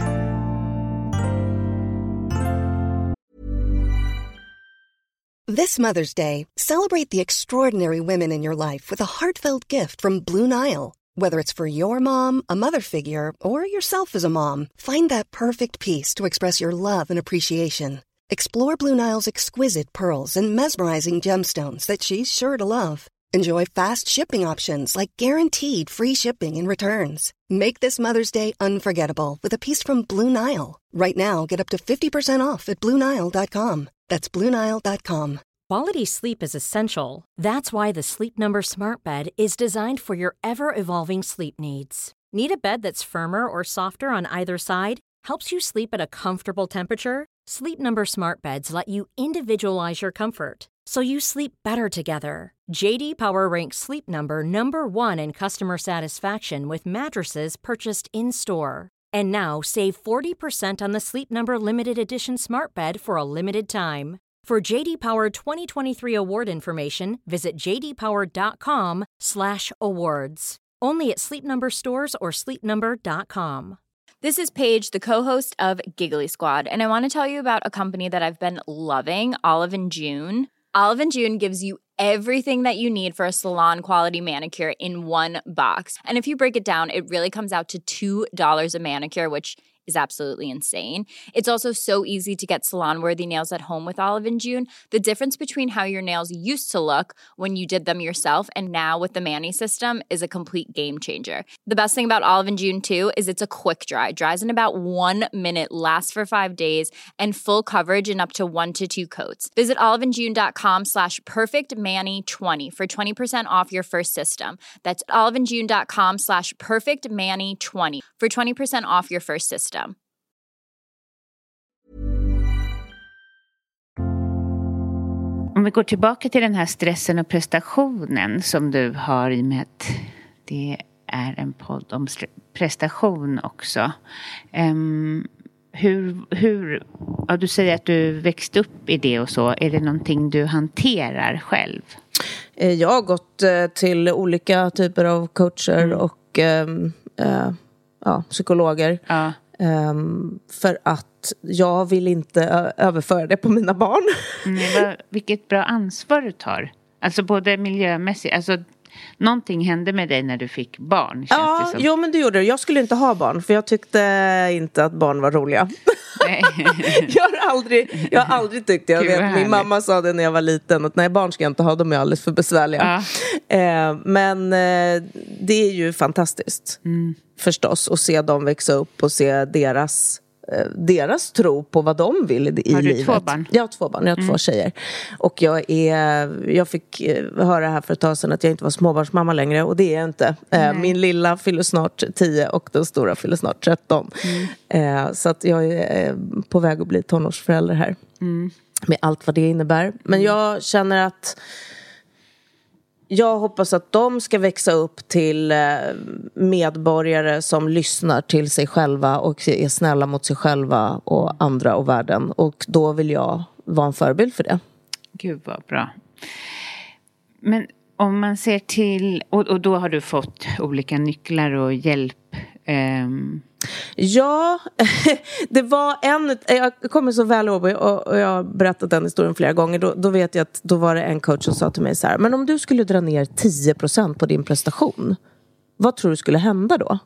This Mother's Day, celebrate the extraordinary women in your life with a heartfelt gift from Blue Nile. Whether it's for your mom, a mother figure, or yourself as a mom, find that perfect piece to express your love and appreciation. Explore Blue Nile's exquisite pearls and mesmerizing gemstones that she's sure to love. Enjoy fast shipping options like guaranteed free shipping and returns. Make this Mother's Day unforgettable with a piece from Blue Nile. Right now, get up to fifty percent off at blue nile dot com. That's blue nile dot com. Quality sleep is essential. That's why the Sleep Number Smart Bed is designed for your ever-evolving sleep needs. Need a bed that's firmer or softer on either side? Helps you sleep at a comfortable temperature? Sleep Number Smart Beds let you individualize your comfort, so you sleep better together. J D Power ranks Sleep Number number one in customer satisfaction with mattresses purchased in-store. And now, save forty percent on the Sleep Number Limited Edition Smart Bed for a limited time. For J D Power twenty twenty-three award information, visit j d power dot com slash awards. Only at Sleep Number stores or sleep number dot com. This is Paige, the co-host of Giggly Squad, and I want to tell you about a company that I've been loving, Olive and June. Olive and June gives you everything that you need for a salon-quality manicure in one box. And if you break it down, it really comes out to two dollars a manicure, which is absolutely insane. It's also so easy to get salon-worthy nails at home with Olive and June. The difference between how your nails used to look when you did them yourself and now with the Mani system is a complete game changer. The best thing about Olive and June, too, is it's a quick dry. Dries in about one minute, lasts for five days, and full coverage in up to one to two coats. Visit oliveandjune.com slash perfectmani20 for twenty percent off your first system. That's oliveandjune.com slash perfectmani20 for twenty percent off your first system. Om vi går tillbaka till den här stressen och prestationen som du har i och med att det är en podd om prestation också. Um, hur, hur, ja, du säger att du växte upp i det och så. Är det någonting du hanterar själv? Jag har gått till olika typer av coacher mm. och um, uh, ja, psykologer. Ja. Um, för att jag vill inte ö- överföra det på mina barn. Mm, vad, vilket bra ansvar du tar. Alltså både miljömässigt, alltså någonting hände med dig när du fick barn. Känns ja, det som. Jo men det gjorde det. Jag skulle inte ha barn för jag tyckte inte att barn var roliga. Nej. jag, har aldrig, jag har aldrig tyckt det. Jag vet, min härligt. Mamma sa det när jag var liten att nej, barn ska jag inte ha, de är alldeles för besvärliga. Ja. Eh, men eh, det är ju fantastiskt mm. förstås att se dem växa upp och se deras deras tro på vad de vill i, i har du livet. Två barn? Jag har två barn, jag har mm. två tjejer. Och jag är jag fick höra här för ett tag sedan att jag inte var småbarnsmamma längre och det är jag inte. Mm. Min lilla fyller snart tio och den stora fyller snart tretton. Mm. Så att jag är på väg att bli tonårsförälder här. Mm. Med allt vad det innebär. Men jag känner att jag hoppas att de ska växa upp till medborgare som lyssnar till sig själva och är snälla mot sig själva och andra och världen. Och då vill jag vara en förebild för det. Gud vad bra. Men om man ser till, och, och då har du fått olika nycklar och hjälp. Um... Ja, det var en, jag kommer så väl ihåg och jag har berättat den historien flera gånger, då, då vet jag att då var det en coach som sa till mig så här, men om du skulle dra ner tio procent på din prestation, vad tror du skulle hända då?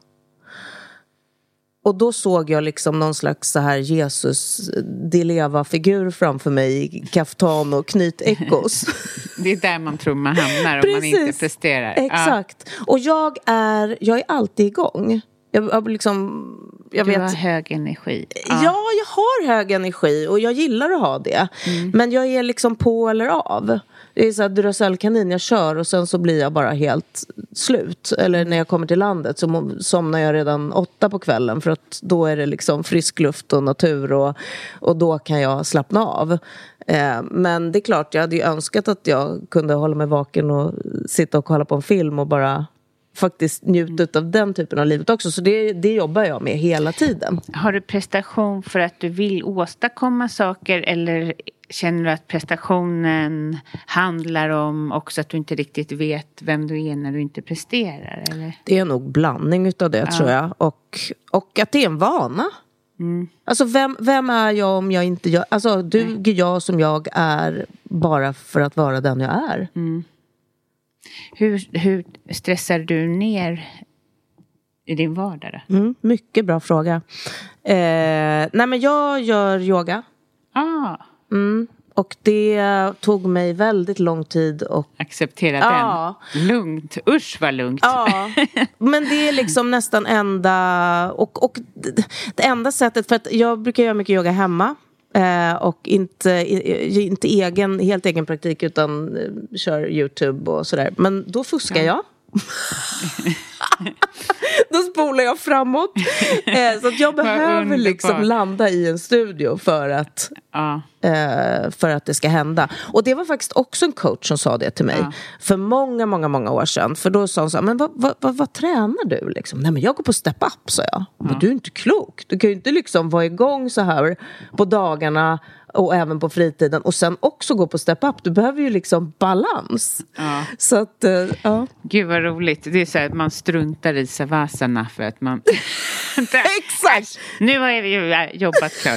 Och då såg jag liksom någon slags så här Jesus Dileva-figur framför mig i kaftan och knytekos. Det är där man tror man hamnar om Precis. Man inte presterar. Exakt. Ja. Och jag är, jag är alltid igång. Jag, jag liksom, jag du vet, har hög energi. Ja. ja, jag har hög energi och jag gillar att ha det. Mm. Men jag är liksom på eller av. Det är så att Duracell-kanin, jag kör och sen så blir jag bara helt slut. Eller när jag kommer till landet så somnar jag redan åtta på kvällen. För att då är det liksom frisk luft och natur och, och då kan jag slappna av. Eh, men det är klart, jag hade ju önskat att jag kunde hålla mig vaken och sitta och kolla på en film och bara faktiskt njuta av den typen av livet också. Så det, det jobbar jag med hela tiden. Har du prestation för att du vill åstadkomma saker eller känner du att prestationen handlar om också att du inte riktigt vet vem du är när du inte presterar? Eller? Det är nog blandning utav det, ja. tror jag. Och, och att det är en vana. Mm. Alltså vem, vem är jag om jag inte gör... Alltså duger jag som jag är bara för att vara den jag är? Mm. Hur, hur stressar du ner i din vardag? Mm, mycket bra fråga. Eh, nej men jag gör yoga. Ah. Mm, och det tog mig väldigt lång tid att acceptera ja. den. Lugnt. Usch vad lugnt. Ja. Men det är liksom nästan enda och, och det enda sättet, för att jag brukar göra mycket yoga hemma. Eh, och inte, inte egen, helt egen praktik utan eh, kör YouTube och sådär. Men då fuskar jag. Då spolar jag framåt. Eh, så att jag behöver liksom landa i en studio för att, ja. eh, för att det ska hända. Och det var faktiskt också en coach som sa det till mig. Ja. För många, många, många år sedan. För då sa hon så här, men vad, vad, vad, vad tränar du liksom? Nej, men jag går på Step Up, sa jag. Ja. Men du är inte klok. Du kan ju inte liksom vara igång så här på dagarna och även på fritiden och sen också gå på Step Up. Du behöver ju liksom balans. Ja. Så att, ja. Gud vad roligt. Det är så att man struntar i savasana för att man... Exakt! Nu har vi ju jobbat klart.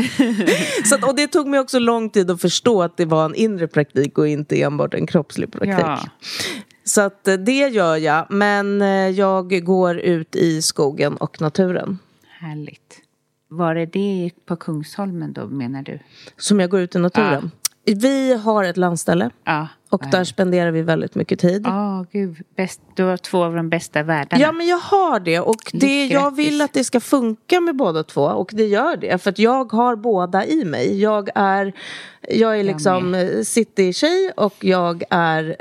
Så att, och det tog mig också lång tid att förstå att det var en inre praktik och inte enbart en kroppslig praktik. Ja. Så att det gör jag. Men jag går ut i skogen och naturen. Härligt. Var är det på Kungsholmen då, menar du? Som jag går ut i naturen? Ja. Vi har ett landställe. Ja. Och där spenderar vi väldigt mycket tid. Ja, oh, gud. Bäst, du har två av de bästa världarna. Ja, men jag har det. Och det, jag vill att det ska funka med båda två. Och det gör det. För att jag har båda i mig. Jag är, jag är liksom city-tjej och jag är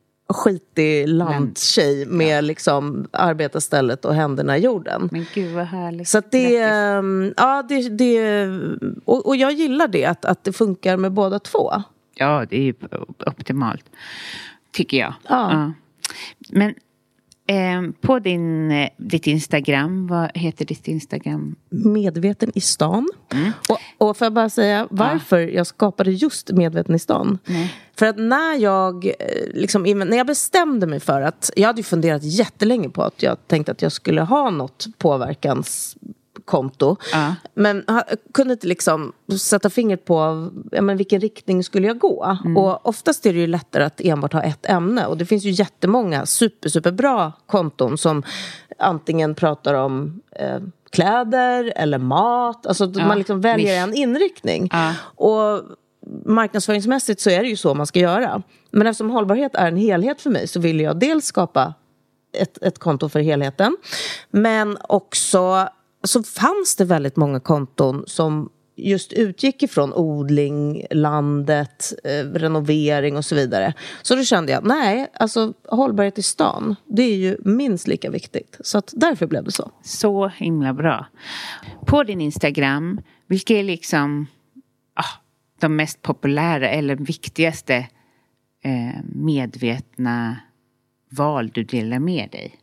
skitig landtjej med ja. liksom arbetarstället och händerna i jorden. Men gud vad härligt. Så att det, ja, det, det och, och jag gillar det att, att det funkar med båda två. Ja, det är ju optimalt tycker jag. Ja. Ja. Men eh, på din ditt Instagram, vad heter ditt Instagram? Medveten i stan. Mm. Och, och får jag bara säga varför ja. jag skapade just Medveten i stan. Mm. För att när jag liksom, när jag bestämde mig för att jag hade ju funderat jättelänge på att jag tänkte att jag skulle ha något påverkanskonto. Ja. Men jag kunde inte liksom sätta fingret på ja, men vilken riktning skulle jag gå. Mm. Och oftast är det ju lättare att enbart ha ett ämne. Och det finns ju jättemånga super, super bra konton som antingen pratar om eh, kläder eller mat. Alltså ja. man liksom väljer en inriktning. Ja. Och marknadsföringsmässigt så är det ju så man ska göra. Men eftersom hållbarhet är en helhet för mig så vill jag dels skapa ett, ett konto för helheten. Men också så fanns det väldigt många konton som just utgick ifrån odling, landet, eh, renovering och så vidare. Så då kände jag, nej, alltså hållbarhet i stan, det är ju minst lika viktigt. Så att därför blev det så. Så himla bra. På din Instagram, vilka är liksom ah, de mest populära eller viktigaste eh, medvetna val du delar med dig?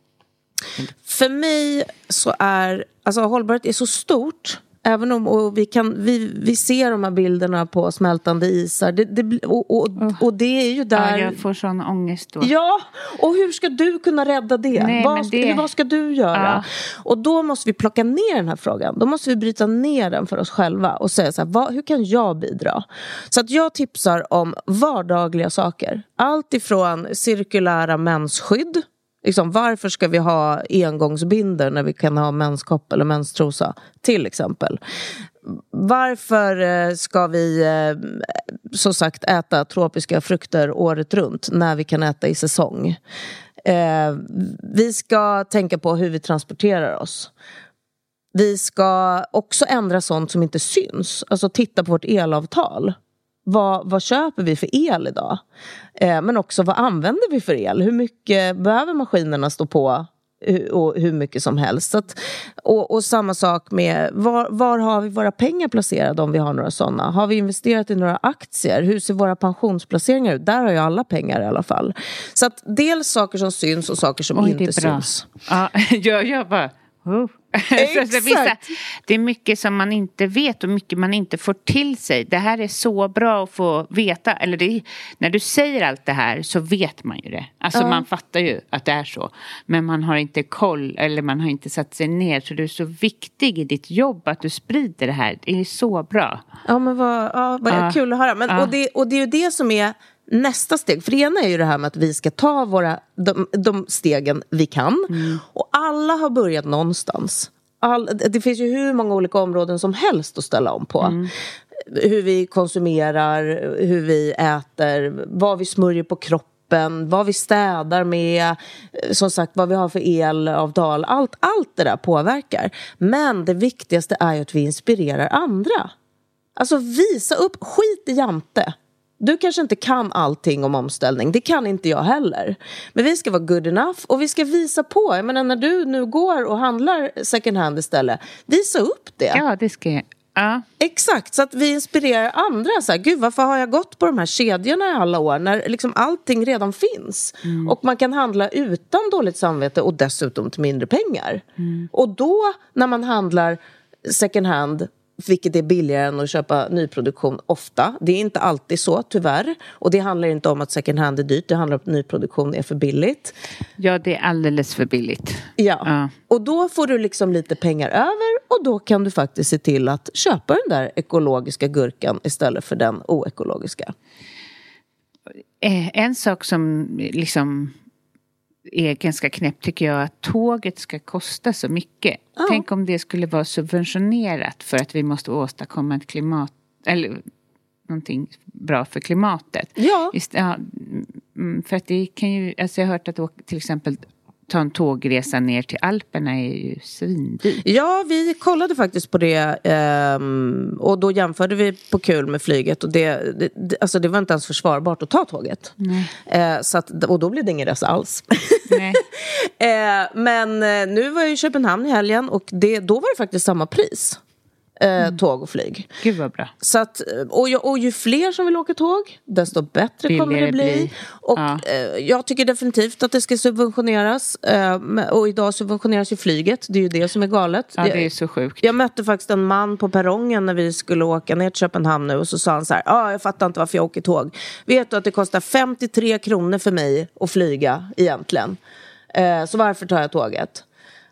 För mig så är, alltså hållbarhet är så stort. Även om och vi, kan, vi, vi ser de här bilderna på smältande isar. Det, det, och, och, och det är ju där... Ja, jag får sån ångest då. Ja, och hur ska du kunna rädda det? Nej, vad, ska, det... vad ska du göra? Ja. Och då måste vi plocka ner den här frågan. Då måste vi bryta ner den för oss själva. Och säga så här, vad, hur kan jag bidra? Så att jag tipsar om vardagliga saker. Allt ifrån cirkulära mensskydd. Liksom, varför ska vi ha engångsbinder när vi kan ha menskopp eller menstrosa till exempel? Varför ska vi som sagt äta tropiska frukter året runt när vi kan äta i säsong? Eh, vi ska tänka på hur vi transporterar oss. Vi ska också ändra sånt som inte syns. Alltså titta på vårt elavtal. Vad, vad köper vi för el idag? Eh, men också vad använder vi för el? Hur mycket behöver maskinerna stå på? Och hur mycket som helst. Så att, och, och samma sak med var, var har vi våra pengar placerade om vi har några sådana? Har vi investerat i några aktier? Hur ser våra pensionsplaceringar ut? Där har ju alla pengar i alla fall. Så att dels saker som syns och saker som Oj, inte det är bra. syns. Ja, jag, jag bara... Oh. Exakt. Så vissa, det är mycket som man inte vet och mycket man inte får till sig. Det här är så bra att få veta. Eller det, när du säger allt det här så vet man ju det. Alltså uh. man fattar ju att det är så. Men man har inte koll eller man har inte satt sig ner. Så det är så viktigt i ditt jobb att du sprider det här. Det är så bra. Ja, men vad, ja, vad uh. kul att höra. Men, uh. och, det, och det är ju det som är nästa steg. För det ena är ju det här med att vi ska ta våra, de, de stegen vi kan. Mm. Och alla har börjat någonstans. All, det finns ju hur många olika områden som helst att ställa om på. Mm. Hur vi konsumerar, hur vi äter, vad vi smörjer på kroppen, vad vi städar med, som sagt vad vi har för elavtal. Allt, allt det där påverkar. Men det viktigaste är ju att vi inspirerar andra. Alltså visa upp, skit i jante. Du kanske inte kan allting om omställning. Det kan inte jag heller. Men vi ska vara good enough och vi ska visa på. Jag menar, när du nu går och handlar second hand istället, visa upp det. Ja, det ska jag. Ja. Exakt, så att vi inspirerar andra. Så här, gud, varför har jag gått på de här kedjorna i alla år när liksom allting redan finns? Mm. Och man kan handla utan dåligt samvete och dessutom till mindre pengar. Mm. Och då, när man handlar second hand, vilket är billigare än att köpa nyproduktion ofta. Det är inte alltid så, tyvärr. Och det handlar inte om att second hand är dyrt. Det handlar om att nyproduktion är för billigt. Ja, det är alldeles för billigt. Ja, ja. Och då får du liksom lite pengar över. Och då kan du faktiskt se till att köpa den där ekologiska gurkan istället för den oekologiska. En sak som liksom är ganska knäppt tycker jag, att tåget ska kosta så mycket. Ja. Tänk om det skulle vara subventionerat för att vi måste åstadkomma ett klimat eller någonting bra för klimatet. Ja. Just, ja, för att det kan ju, alltså jag har hört att till exempel ta en tågresa ner till Alperna är ju svindyrt. Ja, vi kollade faktiskt på det um, och då jämförde vi på kul med flyget och det, det, alltså det var inte ens försvarbart att ta tåget. Uh, så att, och då blev det ingen resa alls. Nej. uh, men uh, nu var jag i Köpenhamn i helgen och det, då var det faktiskt samma pris. Mm. Tåg och flyg. Gud vad bra. Så att, och, och ju fler som vill åka tåg, desto bättre billigare kommer det bli. bli. Och ja. eh, jag tycker definitivt att det ska subventioneras. Eh, och idag subventioneras ju flyget. Det är ju det som är galet. Ja, det är så sjukt. Jag, jag mötte faktiskt en man på perrongen när vi skulle åka ner till Köpenhamn nu. Och så sa han så här, ja ah, jag fattar inte varför jag åker tåg. Vet du att det kostar femtiotre kronor för mig att flyga egentligen. Eh, så varför tar jag tåget?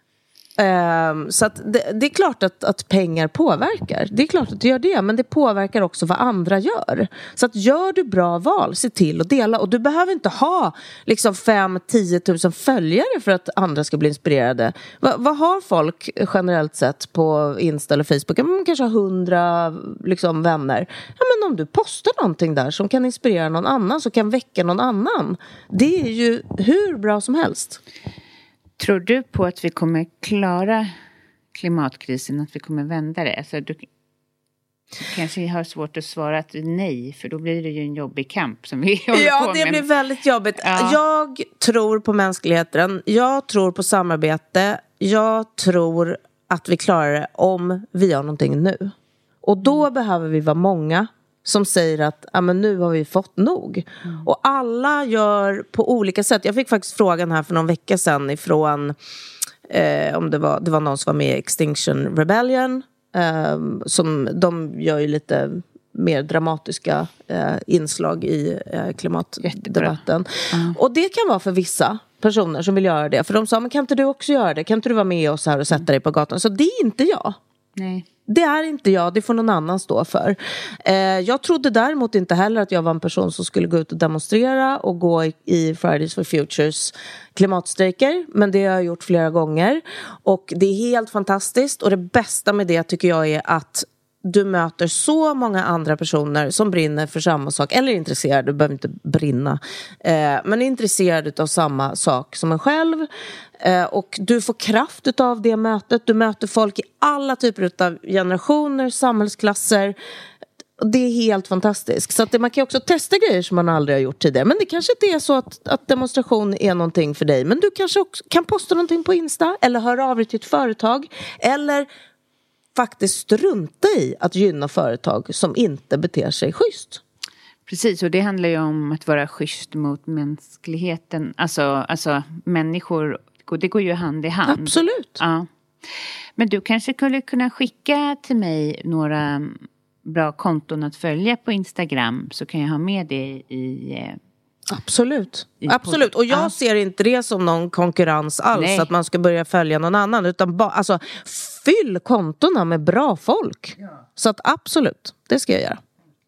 Um, så att det, det är klart att, att pengar påverkar. Det är klart att det gör det. Men det påverkar också vad andra gör. Så att gör du bra val, se till att dela. Och du behöver inte ha liksom fem till tio tusen följare för att andra ska bli inspirerade. Va, vad har folk generellt sett på Insta eller Facebook? Man kanske har hundra liksom, vänner. Ja, men om du postar någonting där som kan inspirera någon annan, som kan väcka någon annan. Det är ju hur bra som helst. Tror du på att vi kommer klara klimatkrisen, att vi kommer vända det? Alltså, du kanske har svårt att svara att nej, för då blir det ju en jobbig kamp som vi håller ja, på med. Ja, det blir väldigt jobbigt. Ja. Jag tror på mänskligheten. Jag tror på samarbete. Jag tror att vi klarar det om vi gör någonting nu. Och då mm. behöver vi vara många som säger att ah, men nu har vi fått nog. Mm. Och alla gör på olika sätt. Jag fick faktiskt frågan här för någon vecka sedan ifrån eh, om det var, det var någon som var med i Extinction Rebellion. Eh, som, de gör ju lite mer dramatiska eh, inslag i eh, klimatdebatten. Mm. Och det kan vara för vissa personer som vill göra det. För de sa, men kan inte du också göra det? Kan inte du vara med oss här och sätta dig på gatan? Så det är inte jag. Nej. Det är inte jag, det får någon annan stå för. Eh, jag trodde däremot inte heller att jag var en person som skulle gå ut och demonstrera och gå i, i Fridays for Futures klimatstrejker. Men det har jag gjort flera gånger. Och det är helt fantastiskt. Och det bästa med det tycker jag är att du möter så många andra personer som brinner för samma sak. Eller är intresserade, du behöver inte brinna. Eh, men är intresserade av samma sak som en själv. Eh, och du får kraft av det mötet. Du möter folk i alla typer av generationer, samhällsklasser. Det är helt fantastiskt. Så att det, man kan också testa grejer som man aldrig har gjort tidigare. Men det kanske inte är så att, att demonstration är någonting för dig. Men du kanske också kan posta någonting på Insta. Eller höra av dig till ett företag. Eller faktiskt strunta i att gynna företag som inte beter sig schysst. Precis, och det handlar ju om att vara schysst mot mänskligheten. Alltså, alltså människor, det går ju hand i hand. Absolut. Ja. Men du kanske skulle kunna skicka till mig några bra konton att följa på Instagram, så kan jag ha med det i... Absolut, absolut. Och jag ser inte det som någon konkurrens alls. Nej. Att man ska börja följa någon annan. Utan bara, alltså, fyll kontona med bra folk. Ja. Så att absolut, det ska jag göra.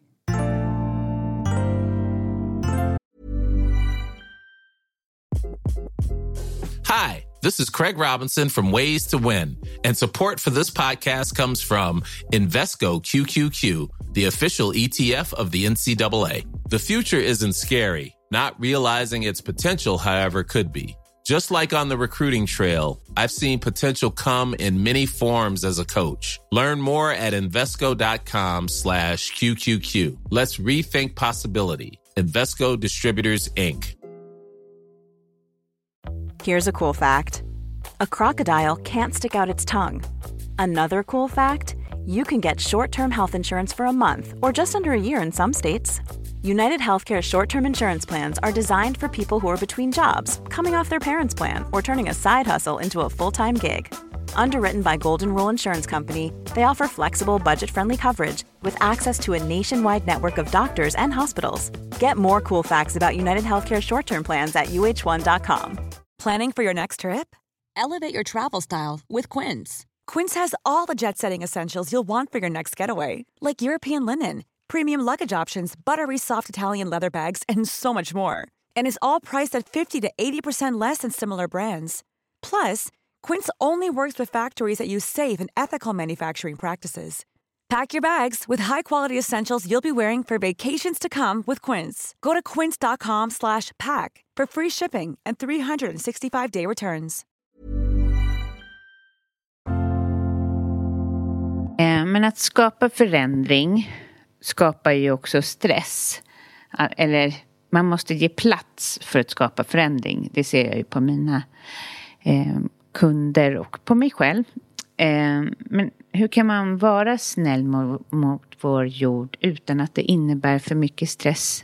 Hi, this is Craig Robinson from Ways to Win. And support for this podcast comes from Invesco Q Q Q, the official E T F of the N C double A. The future isn't scary. Not realizing its potential, however, could be. Just like on the recruiting trail, I've seen potential come in many forms as a coach. Learn more at Invesco.com slash QQQ. Let's rethink possibility. Invesco Distributors, Incorporated. Here's a cool fact. A crocodile can't stick out its tongue. Another cool fact, you can get short-term health insurance for a month or just under a year in some states. United Healthcare short-term insurance plans are designed for people who are between jobs, coming off their parents' plan, or turning a side hustle into a full-time gig. Underwritten by Golden Rule Insurance Company, they offer flexible, budget-friendly coverage with access to a nationwide network of doctors and hospitals. Get more cool facts about United Healthcare short-term plans at U H one dot com. Planning for your next trip? Elevate your travel style with Quince. Quince has all the jet-setting essentials you'll want for your next getaway, like European linen, premium luggage options, buttery soft Italian leather bags, and so much more. And is all priced at fifty to eighty percent less than similar brands. Plus, Quince only works with factories that use safe and ethical manufacturing practices. Pack your bags with high-quality essentials you'll be wearing for vacations to come with Quince. Go to quince.com slash pack for free shipping and three sixty-five day returns. Men att skapa förändring skapar ju också stress. Eller man måste ge plats för att skapa förändring. Det ser jag ju på mina eh, kunder och på mig själv. Eh, men hur kan man vara snäll mot, mot vår jord utan att det innebär för mycket stress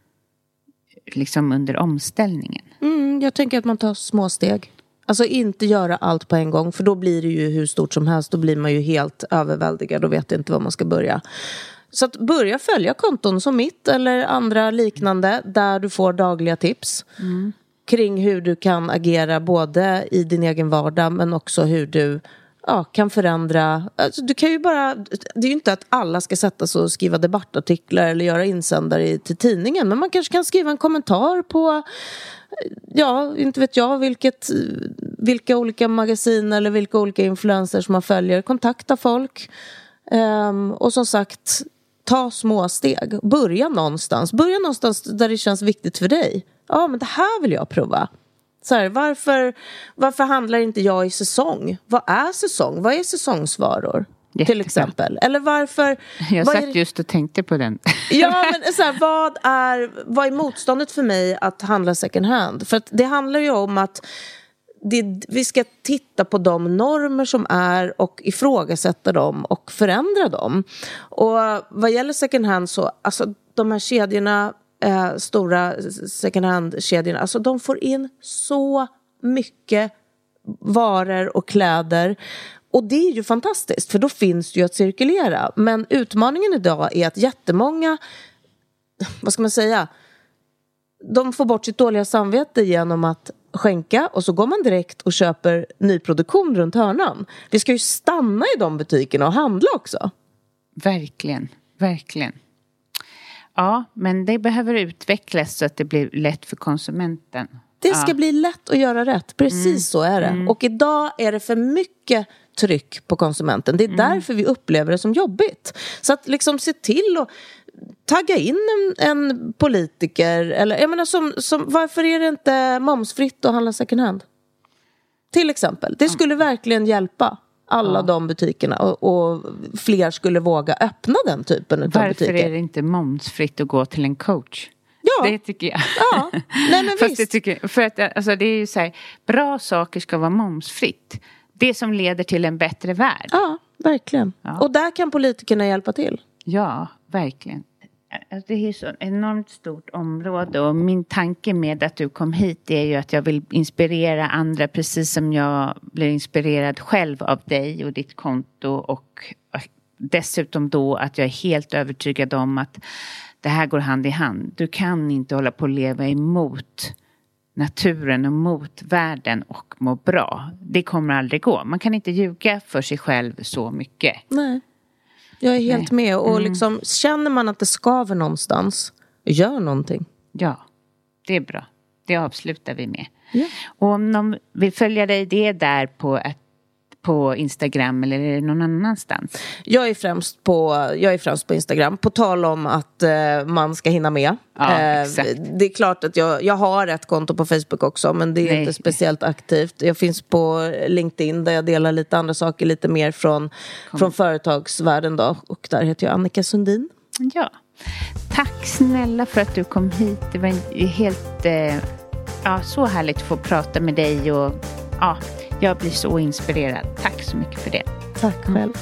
liksom under omställningen? Mm, jag tänker att man tar små steg. Alltså inte göra allt på en gång, för då blir det ju hur stort som helst. Då blir man ju helt överväldigad och vet inte var man ska börja. Så att börja följa konton som mitt eller andra liknande där du får dagliga tips mm. kring hur du kan agera både i din egen vardag men också hur du ja, kan förändra. Alltså, du kan ju bara, det är ju inte att alla ska sätta sig och skriva debattartiklar eller göra insändare till tidningen, men man kanske kan skriva en kommentar på ja, inte vet jag vilket, vilka olika magasin eller vilka olika influencers man följer. Kontakta folk um, och som sagt ta små steg. Börja någonstans. Börja någonstans där det känns viktigt för dig. Ja, men det här vill jag prova. Så här, varför, varför handlar inte jag i säsong? Vad är säsong? Vad är säsongsvaror? Jättebra. Till exempel. Eller varför... Jag satt är... just och tänkte på den. Ja, men så här, vad, är, vad är motståndet för mig att handla second hand? För att det handlar ju om att det, vi ska titta på de normer som är och ifrågasätta dem och förändra dem. Och vad gäller second hand så, alltså de här kedjorna, eh, stora second hand-kedjorna, alltså de får in så mycket varor och kläder. Och det är ju fantastiskt, för då finns det ju att cirkulera. Men utmaningen idag är att jättemånga, vad ska man säga, de får bort sitt dåliga samvete genom att skänka och så går man direkt och köper nyproduktion runt hörnan. Vi ska ju stanna i de butikerna och handla också. Verkligen, verkligen. Ja, men det behöver utvecklas så att det blir lätt för konsumenten. Det ska ja. bli lätt att göra rätt, precis mm. så är det. Mm. Och idag är det för mycket tryck på konsumenten. Det är mm. därför vi upplever det som jobbigt. Så att liksom se till att tagga in en, en politiker. Eller, jag menar, som, som, varför är det inte momsfritt att handla second hand? Till exempel. Det skulle mm. verkligen hjälpa alla ja. de butikerna. Och, och fler skulle våga öppna den typen av varför butiker. Varför är det inte momsfritt att gå till en coach? Ja. Det tycker jag. Ja. Nej, men Fast visst. jag tycker, för att alltså, det är ju så här, bra saker ska vara momsfritt. Det som leder till en bättre värld. Ja, verkligen. Ja. Och där kan politikerna hjälpa till. Ja, verkligen. Det är så enormt stort område och min tanke med att du kom hit är ju att jag vill inspirera andra precis som jag blir inspirerad själv av dig och ditt konto och dessutom då att jag är helt övertygad om att det här går hand i hand. Du kan inte hålla på att leva emot naturen och mot världen och må bra. Det kommer aldrig gå. Man kan inte ljuga för sig själv så mycket. Nej. Jag är helt Nej. med. Och mm. liksom, känner man att det skaver någonstans, gör någonting. Ja, det är bra. Det avslutar vi med. Ja. Och om de vill följa dig, det är där på att på Instagram eller är det någon annanstans? Jag är främst på, jag är främst på Instagram. På tal om att eh, man ska hinna med. Ja, eh, exakt. Det är klart att jag, jag har ett konto på Facebook också. Men det är Nej. inte speciellt aktivt. Jag finns på LinkedIn där jag delar lite andra saker. Lite mer från, från företagsvärlden då. Och där heter jag Annika Sundin. Ja. Tack snälla för att du kom hit. Det var helt eh, ja, så härligt att få prata med dig. Och ja, jag blir så inspirerad. Tack så mycket för det. Tack själv.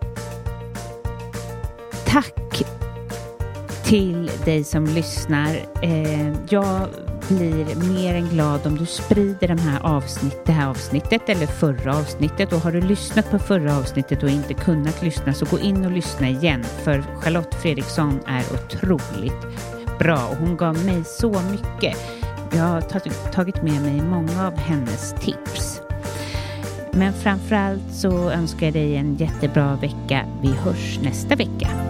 Tack till dig som lyssnar. Eh, jag blir mer än glad om du sprider de här avsnitt, det här avsnittet eller förra avsnittet. Och har du lyssnat på förra avsnittet och inte kunnat lyssna, så gå in och lyssna igen. För Charlotte Fredriksson är otroligt bra och hon gav mig så mycket. Jag har tagit med mig många av hennes tips. Men framförallt så önskar jag dig en jättebra vecka. Vi hörs nästa vecka.